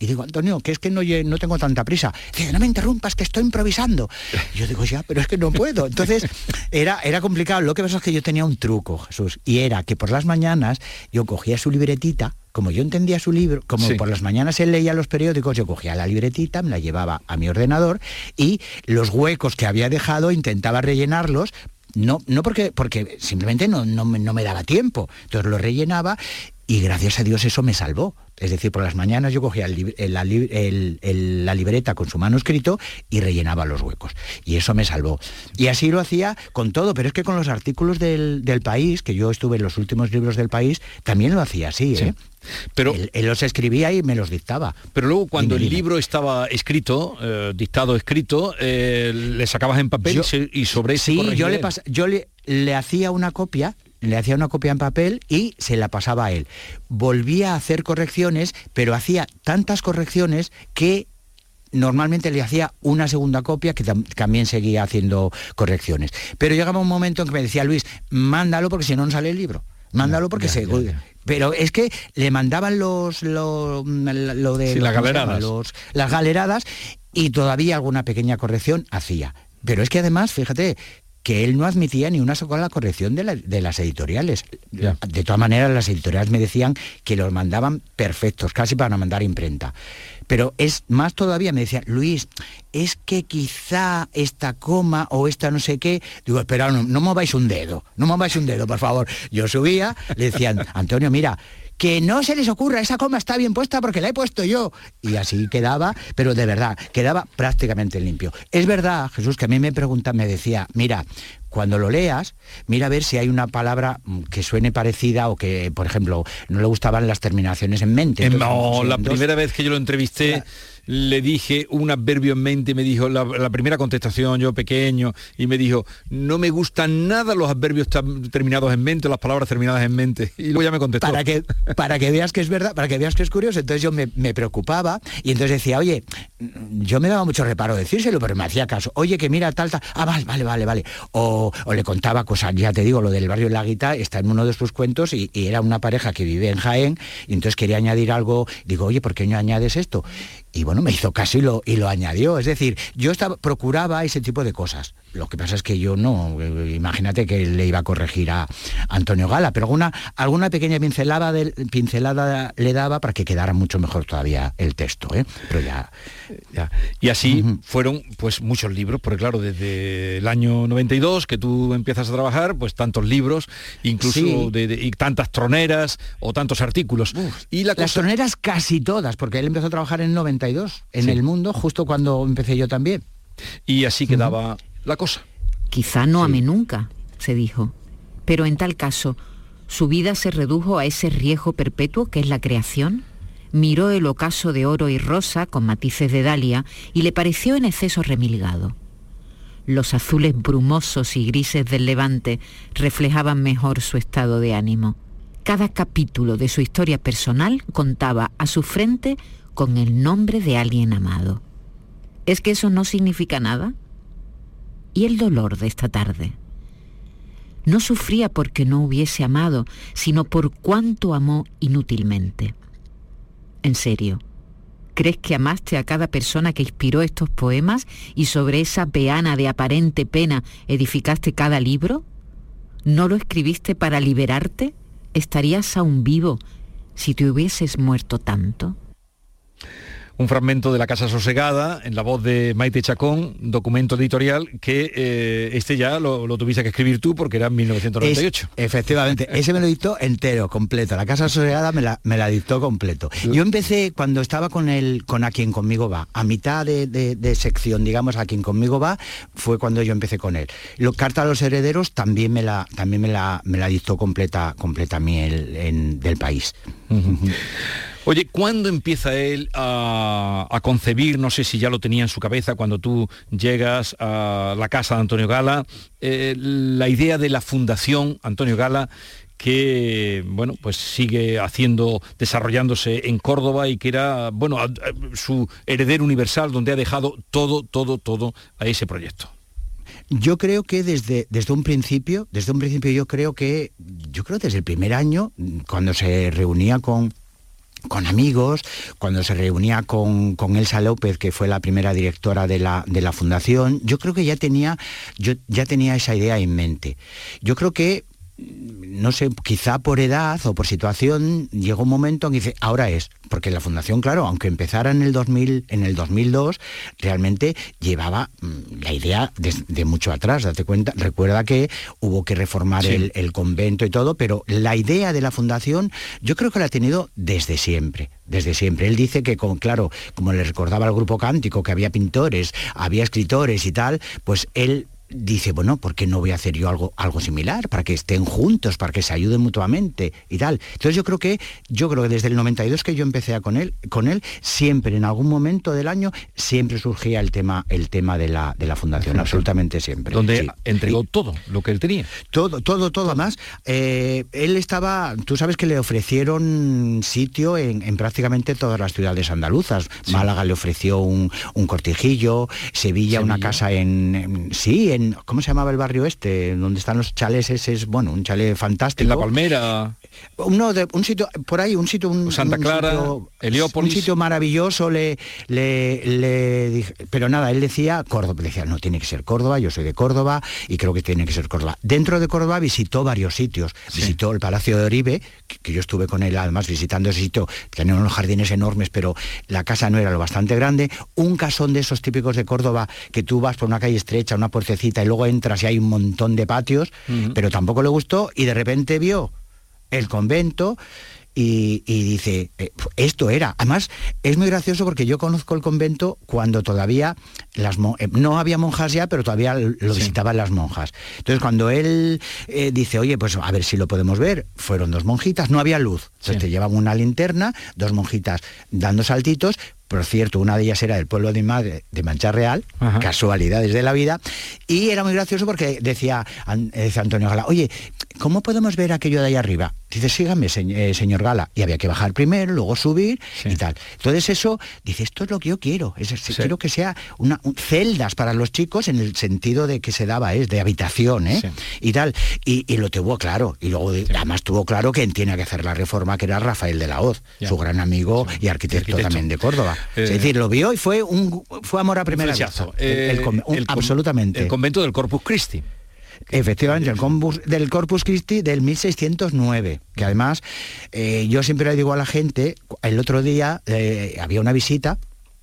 Speaker 4: Y digo, Antonio, que es que no, no tengo tanta prisa. Dice, no me interrumpas, que estoy improvisando. Y yo digo, ya, pero es que no puedo. Entonces, era, era complicado. Lo que pasa es que yo tenía un truco, Jesús, y era que por las mañanas yo cogía su libretita, como yo entendía su libro, como sí. por las mañanas él leía los periódicos, yo cogía la libretita, me la llevaba a mi ordenador y los huecos que había dejado intentaba rellenarlos. No, no porque, porque simplemente no, no, no me daba tiempo. Entonces lo rellenaba y gracias a Dios eso me salvó. Es decir, por las mañanas yo cogía el, el, el, el, la libreta con su manuscrito y rellenaba los huecos. Y eso me salvó. Y así lo hacía con todo, pero es que con los artículos del, del País, que yo estuve en los últimos libros del País, también lo hacía así, ¿eh? Sí. Pero él, él los escribía y me los dictaba.
Speaker 3: Pero luego cuando
Speaker 4: dime,
Speaker 3: el
Speaker 4: dime.
Speaker 3: libro estaba escrito, eh, dictado escrito, eh, le sacabas en papel
Speaker 4: yo,
Speaker 3: y, se, y sobre ese
Speaker 4: sí, yo le pas, yo le, le hacía una copia. Le hacía una copia en papel y se la pasaba a él. Volvía a hacer correcciones, pero hacía tantas correcciones que normalmente le hacía una segunda copia que tam- también seguía haciendo correcciones. Pero llegaba un momento en que me decía, Luis, mándalo porque si no, no sale el libro. Mándalo porque ya, se... Ya, ya. Pero es que le mandaban los... Lo, lo de...
Speaker 3: Sí, las galeradas.
Speaker 4: Los, las galeradas y todavía alguna pequeña corrección hacía. Pero es que además, fíjate, que él no admitía ni una sola corrección de, la, de las editoriales. Yeah. De todas maneras, las editoriales me decían que los mandaban perfectos, casi para mandar imprenta. Pero es más todavía, me decía, Luis, es que quizá esta coma o esta no sé qué... Digo, espera, no, no mováis un dedo, no mováis un dedo, por favor. Yo subía, le decían, Antonio, mira, que no se les ocurra, esa coma está bien puesta porque la he puesto yo. Y así quedaba, pero de verdad, quedaba prácticamente limpio. Es verdad, Jesús, que a mí me pregunta, me decía, mira, cuando lo leas, mira a ver si hay una palabra que suene parecida o que, por ejemplo, no le gustaban las terminaciones en mente.
Speaker 3: Entonces, no, la dos... primera vez que yo lo entrevisté... La... le dije un adverbio en mente y me dijo, la, la primera contestación, yo pequeño, y me dijo, no me gustan nada los adverbios terminados en mente, las palabras terminadas en mente. Y luego ya me contestó.
Speaker 4: Para que, para que veas que es verdad, para que veas que es curioso. Entonces yo me, me preocupaba y entonces decía, oye, yo me daba mucho reparo decírselo, pero me hacía caso. Oye, que mira, tal, tal, ah, vale, vale, vale, vale. O, o le contaba cosas, ya te digo, lo del barrio de la Guita está en uno de sus cuentos y, y era una pareja que vive en Jaén y entonces quería añadir algo, digo, oye, ¿por qué no añades esto? Y bueno, me hizo caso y lo, y lo añadió. Es decir, yo estaba, procuraba ese tipo de cosas. Lo que pasa es que yo no, imagínate que le iba a corregir a Antonio Gala, pero alguna, alguna pequeña pincelada, de, pincelada le daba para que quedara mucho mejor todavía el texto, ¿eh? Pero ya,
Speaker 3: ya. Y así uh-huh. fueron pues muchos libros, porque claro, desde el año noventa y dos que tú empiezas a trabajar, pues tantos libros, incluso sí. de, de, y tantas troneras o tantos artículos.
Speaker 4: Uf,
Speaker 3: y la
Speaker 4: las
Speaker 3: cosa...
Speaker 4: troneras casi todas, porque él empezó a trabajar en noventa y dos, en
Speaker 3: sí.
Speaker 4: El Mundo, justo cuando empecé yo también.
Speaker 3: Y así quedaba... Uh-huh. la cosa.
Speaker 7: Quizá no sí. amé nunca, se dijo, pero en tal caso, ¿su vida se redujo a ese riesgo perpetuo que es la creación? Miró el ocaso de oro y rosa con matices de dalia y le pareció en exceso remilgado. Los azules brumosos y grises del levante reflejaban mejor su estado de ánimo. Cada capítulo de su historia personal contaba a su frente con el nombre de alguien amado. ¿Es que eso no significa nada? ¿Y el dolor de esta tarde? No sufría porque no hubiese amado, sino por cuánto amó inútilmente. En serio, ¿crees que amaste a cada persona que inspiró estos poemas y sobre esa peana de aparente pena edificaste cada libro? ¿No lo escribiste para liberarte? ¿Estarías aún vivo si te hubieses muerto tanto?
Speaker 3: Un fragmento de La Casa Sosegada, en la voz de Maite Chacón, documento editorial que eh, este ya lo, lo tuviste que escribir tú porque era en mil novecientos noventa y ocho.
Speaker 4: Es, efectivamente, ese me lo dictó entero, completo. La Casa Sosegada me la, me la dictó completo. Yo empecé cuando estaba con el, con A Quien Conmigo Va, a mitad de, de, de sección, digamos, A Quien Conmigo Va, fue cuando yo empecé con él. Lo, Carta a los Herederos también me la, también me la, me la dictó completa, completa a mí el, en, del País.
Speaker 3: Uh-huh. Oye, ¿cuándo empieza él a, a concebir, no sé si ya lo tenía en su cabeza cuando tú llegas a la casa de Antonio Gala, eh, la idea de la Fundación Antonio Gala que, bueno, pues sigue haciendo, desarrollándose en Córdoba y que era, bueno, a, a, su heredero universal donde ha dejado todo, todo, todo a ese proyecto?
Speaker 4: Yo creo que desde, desde un principio, desde un principio yo creo que, yo creo desde el primer año, cuando se reunía con... con amigos, cuando se reunía con, con Elsa López, que fue la primera directora de la, de la fundación, yo creo que ya tenía, yo ya tenía esa idea en mente. Yo creo que, no sé, quizá por edad o por situación, llegó un momento en que dice, ahora es, porque la fundación, claro, aunque empezara en el dos mil, en el dos mil dos, realmente llevaba mmm, la idea de, de mucho atrás, date cuenta, recuerda que hubo que reformar sí. el, el convento y todo, pero la idea de la fundación yo creo que la ha tenido desde siempre. Desde siempre. Él dice que, con, claro, como le recordaba al grupo Cántico, que había pintores, había escritores y tal, pues él dice, bueno, ¿por qué no voy a hacer yo algo, algo similar? Para que estén juntos, para que se ayuden mutuamente y tal. Entonces yo creo que, yo creo que desde el noventa y dos que yo empecé a con él, con él, siempre, en algún momento del año, siempre surgía el tema, el tema de la, de la fundación, absolutamente siempre.
Speaker 3: Donde
Speaker 4: sí.
Speaker 3: entregó y, todo lo que él tenía.
Speaker 4: Todo, todo, todo. Además, eh, él estaba, tú sabes que le ofrecieron sitio en, en prácticamente todas las ciudades andaluzas. Sí. Málaga le ofreció un, un cortijillo, Sevilla, Sevilla. una casa en, en sí, en ¿cómo se llamaba el barrio este? Donde están los chales, ese es, bueno, un chalet fantástico.
Speaker 3: En La Palmera.
Speaker 4: Uno de, un sitio, por ahí, un sitio... Un,
Speaker 3: Santa Clara,
Speaker 4: un sitio,
Speaker 3: Heliópolis.
Speaker 4: Un sitio maravilloso, le, le, le dije, pero nada, él decía Córdoba, decía, no, tiene que ser Córdoba, yo soy de Córdoba y creo que tiene que ser Córdoba. Dentro de Córdoba visitó varios sitios, sí. visitó el Palacio de Oribe, que, que yo estuve con él además visitando ese sitio, tenía unos jardines enormes, pero la casa no era lo bastante grande, un casón de esos típicos de Córdoba, que tú vas por una calle estrecha, una puertecita, y luego entras y hay un montón de patios, uh-huh. pero tampoco le gustó, y de repente vio el convento y, y dice, eh, esto era. Además, es muy gracioso porque yo conozco el convento cuando todavía las mon- eh, no había monjas ya, pero todavía lo sí. visitaban las monjas. Entonces, cuando él eh, dice, oye, pues a ver si lo podemos ver, fueron dos monjitas, no había luz. Entonces sí. te llevaban una linterna, dos monjitas dando saltitos. Por cierto, una de ellas era del pueblo de Madre, de Mancha Real, Ajá. casualidades de la vida, y era muy gracioso porque decía, decía Antonio Gala, oye, ¿cómo podemos ver aquello de ahí arriba? Dice, sígame, se, eh, señor Gala. Y había que bajar primero, luego subir sí. y tal. Entonces eso, dice, esto es lo que yo quiero. Es, sí. Quiero que sea una, un, celdas para los chicos en el sentido de que se daba, es ¿eh? de habitación, ¿eh? Sí. Y tal. Y, y lo tuvo claro. Y luego sí. además tuvo claro que tiene que hacer la reforma, que era Rafael de la Hoz, ya. su gran amigo sí. y arquitecto, arquitecto también de Córdoba. Eh, es decir, lo vio y fue un fue amor a primera vista.
Speaker 3: Eh, el, el, un, el,
Speaker 4: absolutamente.
Speaker 3: El convento del Corpus Christi.
Speaker 4: Efectivamente, el Corpus, del Corpus Christi del mil seiscientos nueve, que además eh, yo siempre le digo a la gente, el otro día eh, había una visita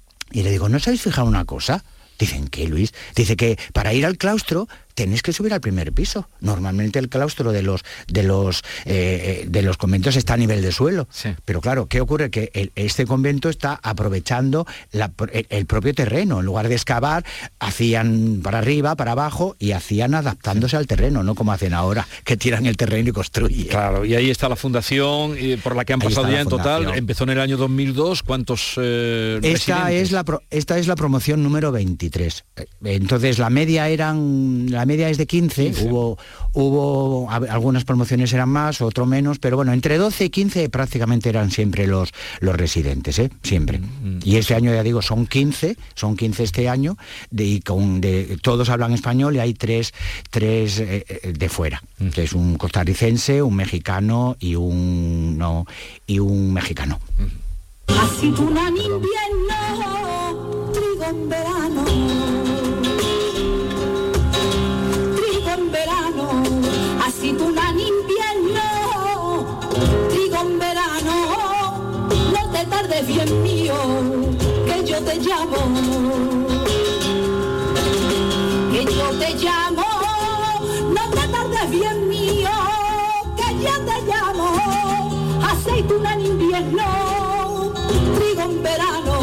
Speaker 4: y le digo, ¿no os habéis fijado una cosa? Dicen, ¿qué, Luis? Dice que para ir al claustro tenéis que subir al primer piso. Normalmente el claustro de los de los eh, de los conventos está a nivel de suelo. Sí. Pero claro, ¿qué ocurre? Que el, este convento está aprovechando la, el, el propio terreno. En lugar de excavar, hacían para arriba, para abajo, y hacían adaptándose sí. al terreno, no como hacen ahora, que tiran el terreno y construyen.
Speaker 3: Claro, y ahí está la fundación eh, por la que han ahí pasado ya en total. Empezó en el año dos mil dos. ¿Cuántos eh,
Speaker 4: esta es la pro, Esta es la promoción número veintitrés. Entonces la media eran... La media es de quince, quince. Hubo, hubo algunas promociones eran más, otro menos, pero bueno, entre doce y quince prácticamente eran siempre los, los residentes, ¿eh? Siempre. Mm-hmm. Y este año, ya digo, son quince, son quince este año, de, y con, de, todos hablan español y hay tres, tres eh, de fuera, mm-hmm. que es un costarricense, un mexicano y un, no, y un mexicano.
Speaker 5: Mm-hmm. Así un invierno, trigo en verano. Si tú en invierno, trigo en verano, no te tardes bien mío, que yo te llamo, que yo te llamo, no te tardes bien mío, que yo te llamo, aceituna en invierno, trigo en verano,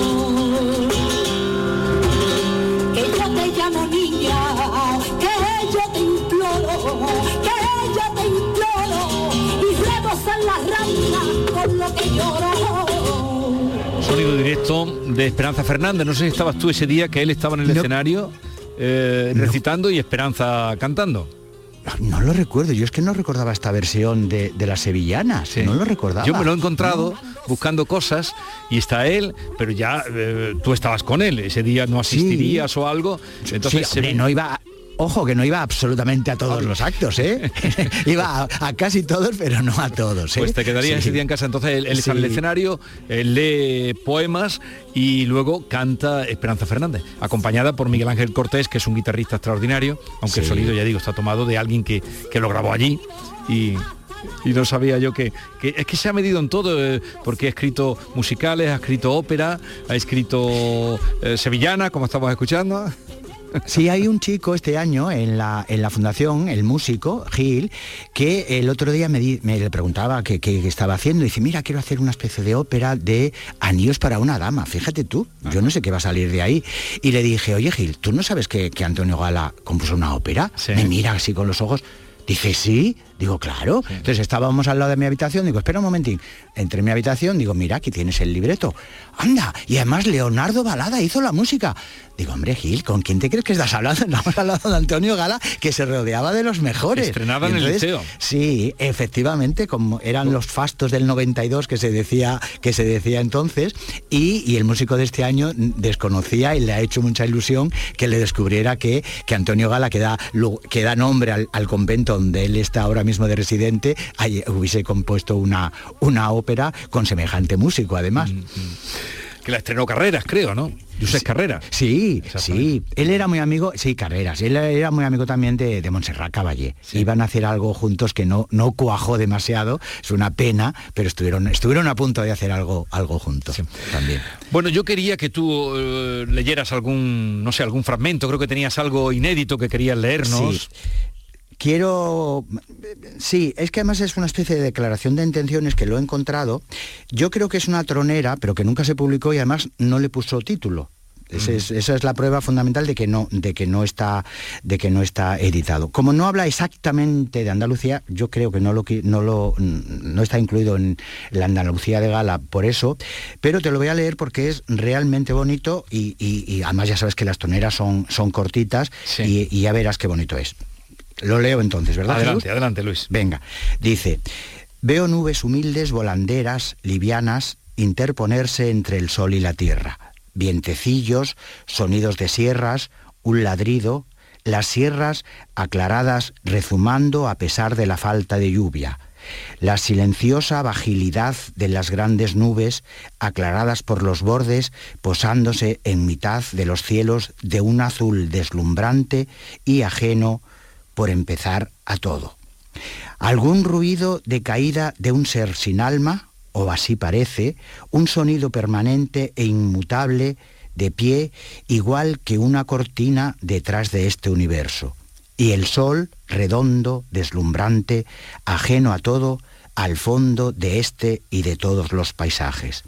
Speaker 5: que yo te llamo niña, que yo te imploro, que con lo que lloro.
Speaker 3: Sonido directo de Esperanza Fernández. No sé si estabas tú ese día que él estaba en el no. escenario eh, no. recitando y Esperanza cantando.
Speaker 4: No lo recuerdo, yo es que no recordaba esta versión de, de las sevillanas, sí. no lo recordaba.
Speaker 3: Yo me lo he encontrado no. buscando cosas y está él, pero ya eh, tú estabas con él, ese día no asistirías sí. o algo. Entonces
Speaker 4: sí, hombre, no iba... Ojo, que no iba absolutamente a todos los actos, ¿eh? Iba a, a casi todos, pero no a todos, ¿eh?
Speaker 3: Pues te quedarías sí. ese día en casa. Entonces él, él sí. sale al escenario, él lee poemas y luego canta Esperanza Fernández, acompañada por Miguel Ángel Cortés, que es un guitarrista extraordinario, aunque sí. el sonido, ya digo, está tomado de alguien que, que lo grabó allí y... Y no sabía yo que, que es que se ha medido en todo, eh, porque ha escrito musicales, ha escrito ópera, ha escrito eh, sevillana, como estamos escuchando.
Speaker 4: Sí, hay un chico este año en la, en la fundación, el músico, Gil, que el otro día me, di, me le preguntaba qué, qué estaba haciendo, y dice, mira, quiero hacer una especie de ópera de Anillos para una dama, fíjate tú, yo no sé qué va a salir de ahí. Y le dije, oye Gil, ¿tú no sabes que, que Antonio Gala compuso una ópera? Sí. Me mira así con los ojos. Dice, sí, digo, claro. Sí. Entonces estábamos al lado de mi habitación, digo, espera un momentín. Entré en mi habitación, digo, mira, aquí tienes el libreto. Anda, y además Leonardo Balada hizo la música. Digo, hombre, Gil, ¿con quién te crees que estás hablando? Estamos hablando de Antonio Gala, que se rodeaba de los mejores.
Speaker 3: Estrenaba en el liceo.
Speaker 4: Sí, efectivamente, como eran los fastos del noventa y dos que se decía, que se decía entonces, y, y el músico de este año desconocía y le ha hecho mucha ilusión que le descubriera que, que Antonio Gala, que da, que da nombre al, al convento donde él está ahora mismo de residente, hay, hubiese compuesto una, una ópera con semejante músico, además.
Speaker 3: Mm-hmm. Que la estrenó Carreras, creo, ¿no? Josep
Speaker 4: sí,
Speaker 3: Carreras.
Speaker 4: Sí, sí. Él era muy amigo, sí, Carreras. Él era muy amigo también de, de Montserrat Caballé. Sí. Iban a hacer algo juntos que no, no cuajó demasiado. Es una pena, pero estuvieron, estuvieron a punto de hacer algo, algo juntos sí. también.
Speaker 3: Bueno, yo quería que tú uh, leyeras algún, no sé, algún fragmento. Creo que tenías algo inédito que querías leernos.
Speaker 4: Sí. Quiero... Sí, es que además es una especie de declaración de intenciones que lo he encontrado. Yo creo que es una tronera, pero que nunca se publicó y además no le puso título. Ese es, esa es la prueba fundamental de que no, de que no está, de que no está editado. Como no habla exactamente de Andalucía, yo creo que no lo, no lo, no está incluido en la Andalucía de Gala por eso, pero te lo voy a leer porque es realmente bonito y, y, y además ya sabes que las toneras son, son cortitas sí. y, y ya verás qué bonito es. Lo leo entonces, ¿verdad,
Speaker 3: Adelante,
Speaker 4: Jesús?
Speaker 3: adelante, Luis.
Speaker 4: Venga, dice, veo nubes humildes, volanderas, livianas, interponerse entre el sol y la tierra. Vientecillos, sonidos de sierras, un ladrido, las sierras aclaradas rezumando a pesar de la falta de lluvia. La silenciosa vagilidad de las grandes nubes, aclaradas por los bordes, posándose en mitad de los cielos de un azul deslumbrante y ajeno por empezar a todo. Algún ruido de caída de un ser sin alma, o así parece, un sonido permanente e inmutable, de pie, igual que una cortina detrás de este universo. Y el sol, redondo, deslumbrante, ajeno a todo, al fondo de este y de todos los paisajes.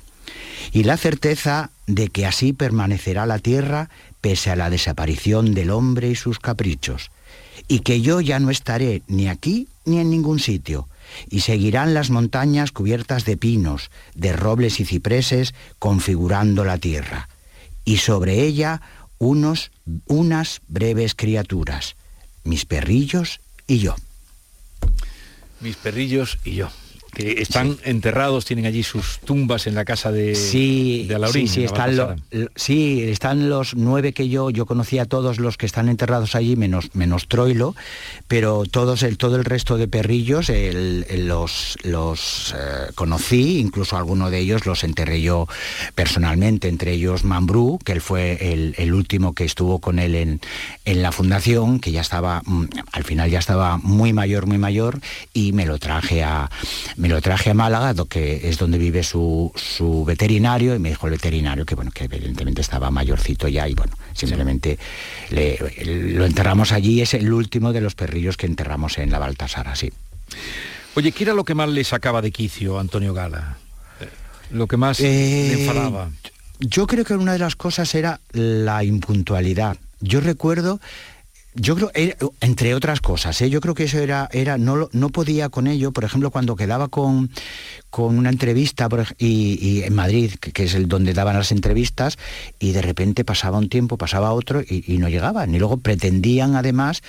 Speaker 4: Y la certeza de que así permanecerá la tierra pese a la desaparición del hombre y sus caprichos. Y que yo ya no estaré ni aquí ni en ningún sitio, y seguirán las montañas cubiertas de pinos, de robles y cipreses, configurando la tierra, y sobre ella unos, unas breves criaturas, mis perrillos y yo.
Speaker 3: Mis perrillos y yo. Que están sí. enterrados, tienen allí sus tumbas en la casa de,
Speaker 4: sí,
Speaker 3: de Alaurín.
Speaker 4: Sí, sí, están lo, sí, están los nueve que yo, yo conocí a todos los que están enterrados allí, menos, menos Troilo, pero todos el, todo el resto de perrillos el, el, los, los eh, conocí, incluso algunos de ellos los enterré yo personalmente, entre ellos Mambrú, que él fue el, el último que estuvo con él en, en la fundación, que ya estaba, al final ya estaba muy mayor, muy mayor, y me lo traje a... Me lo traje a Málaga, que es donde vive su, su veterinario, y me dijo el veterinario que bueno, que evidentemente estaba mayorcito ya, y bueno, simplemente sí. le, lo enterramos allí. Es el último de los perrillos que enterramos en la Baltasara, sí.
Speaker 3: Oye, ¿qué era lo que más le sacaba de quicio a Antonio Gala? Lo que más eh, le enfadaba.
Speaker 4: Yo creo que una de las cosas era la impuntualidad. Yo recuerdo... Yo creo, entre otras cosas, ¿eh? yo creo que eso era, era no, no podía con ello, por ejemplo, cuando quedaba con, con una entrevista por, y, y en Madrid, que, que es el donde daban las entrevistas, y de repente pasaba un tiempo, pasaba otro y, y no llegaban. Y luego pretendían además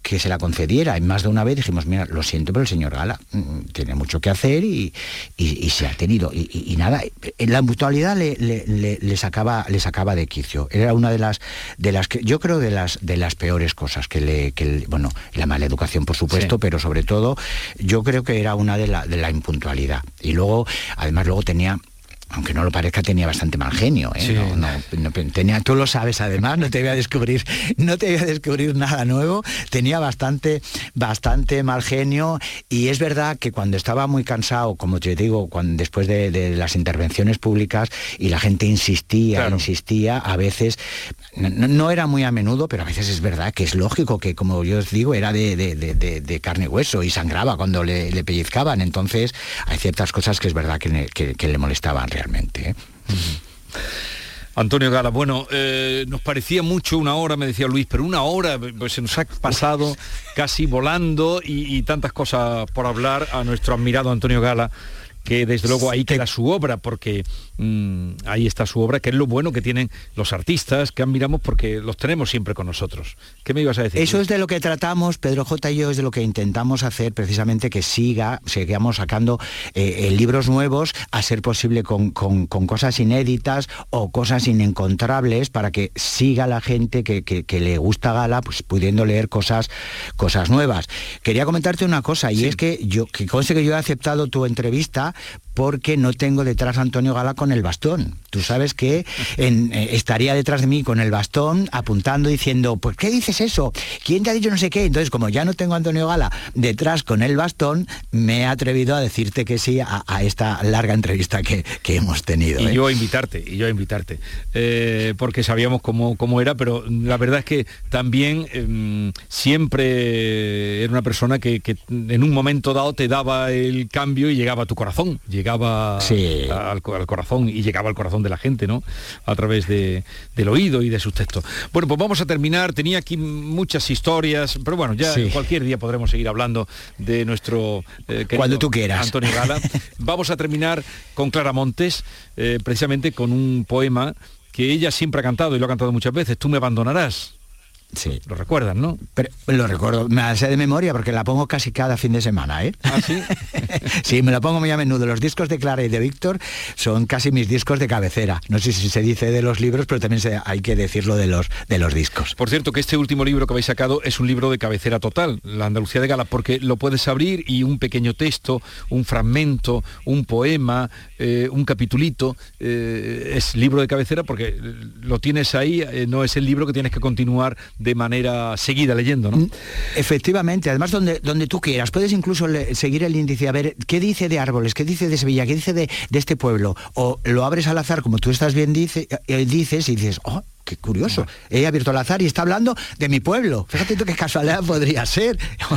Speaker 4: que se la concediera. En más de una vez dijimos, mira, lo siento, pero el señor Gala mmm, tiene mucho que hacer y, y, y se ha tenido. Y, y, y nada, en la mutualidad le, le, le, le, sacaba, le sacaba de quicio. Era una de las, de las que, yo creo, de las, de las peores cosas que le, que le, bueno, la mala educación, por supuesto, sí. pero sobre todo, yo creo que era una de la, de la impuntualidad. Y luego, además, luego tenía... aunque no lo parezca, tenía bastante mal genio, ¿eh? Sí. No, no, no, tenía, tú lo sabes, además, no te voy a descubrir, no te voy a descubrir nada nuevo. Tenía bastante, bastante mal genio, y es verdad que cuando estaba muy cansado, como te digo, cuando, después de, de las intervenciones públicas, y la gente insistía, claro. insistía, a veces, no, no era muy a menudo, pero a veces es verdad que es lógico que, como yo os digo, era de, de, de, de, de carne y hueso, y sangraba cuando le, le pellizcaban. Entonces, hay ciertas cosas que es verdad que, que, que le molestaban realmente. Realmente, ¿eh?
Speaker 3: Uh-huh. Antonio Gala, bueno, eh, nos parecía mucho una hora, me decía Luis, pero una hora pues, se nos ha pasado casi volando, y, y tantas cosas por hablar a nuestro admirado Antonio Gala, que desde luego ahí queda su obra, porque mmm, ahí está su obra, que es lo bueno que tienen los artistas, que admiramos porque los tenemos siempre con nosotros. ¿Qué me ibas a decir?
Speaker 4: Eso es de lo que tratamos, Pedro J. y yo, es de lo que intentamos hacer, precisamente que siga, sigamos sacando eh, libros nuevos, a ser posible con, con, con cosas inéditas o cosas inencontrables, para que siga la gente que, que, que le gusta Gala, pues pudiendo leer cosas, cosas nuevas. Quería comentarte una cosa, y sí. es que yo, que conste que yo he aceptado tu entrevista, porque no tengo detrás a Antonio Gala con el bastón. Tú sabes que en, eh, estaría detrás de mí con el bastón, apuntando, diciendo, pues ¿qué dices eso? ¿Quién te ha dicho no sé qué? Entonces, como ya no tengo a Antonio Gala detrás con el bastón, me he atrevido a decirte que sí a, a esta larga entrevista que, que hemos tenido.
Speaker 3: Y
Speaker 4: ¿eh?
Speaker 3: yo a invitarte, y yo a invitarte, eh, porque sabíamos cómo, cómo era, pero la verdad es que también eh, siempre era una persona que, que en un momento dado te daba el cambio y llegaba a tu corazón. Llegaba
Speaker 4: sí.
Speaker 3: al, al corazón, y llegaba al corazón de la gente, ¿no? A través de, del oído y de sus textos. Bueno, pues vamos a terminar. Tenía aquí muchas historias, pero bueno, ya sí. cualquier día podremos seguir hablando de nuestro eh,
Speaker 4: cuando tú quieras,
Speaker 3: Antonio Gala. Vamos a terminar con Clara Montes, eh, precisamente con un poema que ella siempre ha cantado, y lo ha cantado muchas veces: Tú me abandonarás.
Speaker 4: Sí.
Speaker 3: Lo recuerdan, ¿no?
Speaker 4: Pero, lo recuerdo, me la sé de memoria porque la pongo casi cada fin de semana, ¿eh?
Speaker 3: ¿Ah, sí?
Speaker 4: Sí, me la pongo muy a menudo. Los discos de Clara y de Víctor son casi mis discos de cabecera. No sé si se dice de los libros, pero también se, hay que decirlo de los, de los discos.
Speaker 3: Por cierto, que este último libro que habéis sacado es un libro de cabecera total, La Andalucía de Gala, porque lo puedes abrir y un pequeño texto, un fragmento, un poema, eh, un capitulito, eh, es libro de cabecera porque lo tienes ahí, eh, no es el libro que tienes que continuar de manera seguida leyendo, ¿no?
Speaker 4: Efectivamente, además donde, donde tú quieras, puedes incluso le, seguir el índice, a ver qué dice de árboles, qué dice de Sevilla, qué dice de, de este pueblo, o lo abres al azar, como tú estás bien dice, eh, dices, y dices, oh, qué curioso, he abierto al azar y está hablando de mi pueblo. Fíjate tú qué casualidad podría ser.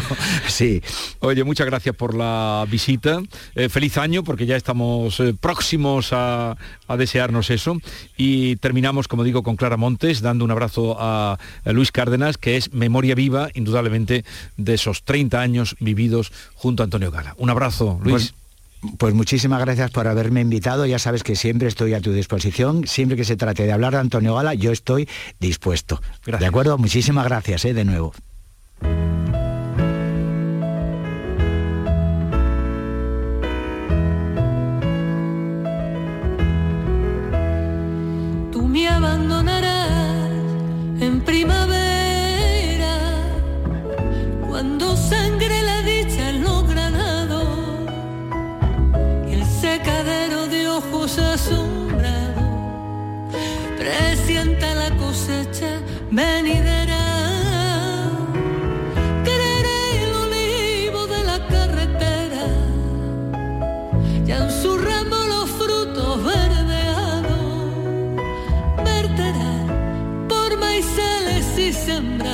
Speaker 4: Sí.
Speaker 3: Oye, muchas gracias por la visita. Eh, feliz año, porque ya estamos eh, próximos a, a desearnos eso. Y terminamos, como digo, con Clara Montes, dando un abrazo a, a Luis Cárdenas, que es memoria viva, indudablemente, de esos treinta años vividos junto a Antonio Gala. Un abrazo, Luis.
Speaker 4: Pues... Pues muchísimas gracias por haberme invitado. Ya sabes que siempre estoy a tu disposición. Siempre que se trate de hablar de Antonio Gala, yo estoy dispuesto.
Speaker 3: Gracias.
Speaker 4: ¿De acuerdo? Muchísimas gracias, ¿eh? De nuevo.
Speaker 5: Tú me abandonarás en primavera, cuando sangre la dicha en los granados, secadero de ojos asombrados presienta la cosecha venidera. Creeré el olivo de la carretera, ya en su ramo los frutos verdeados, verterá por maiceles y sembrar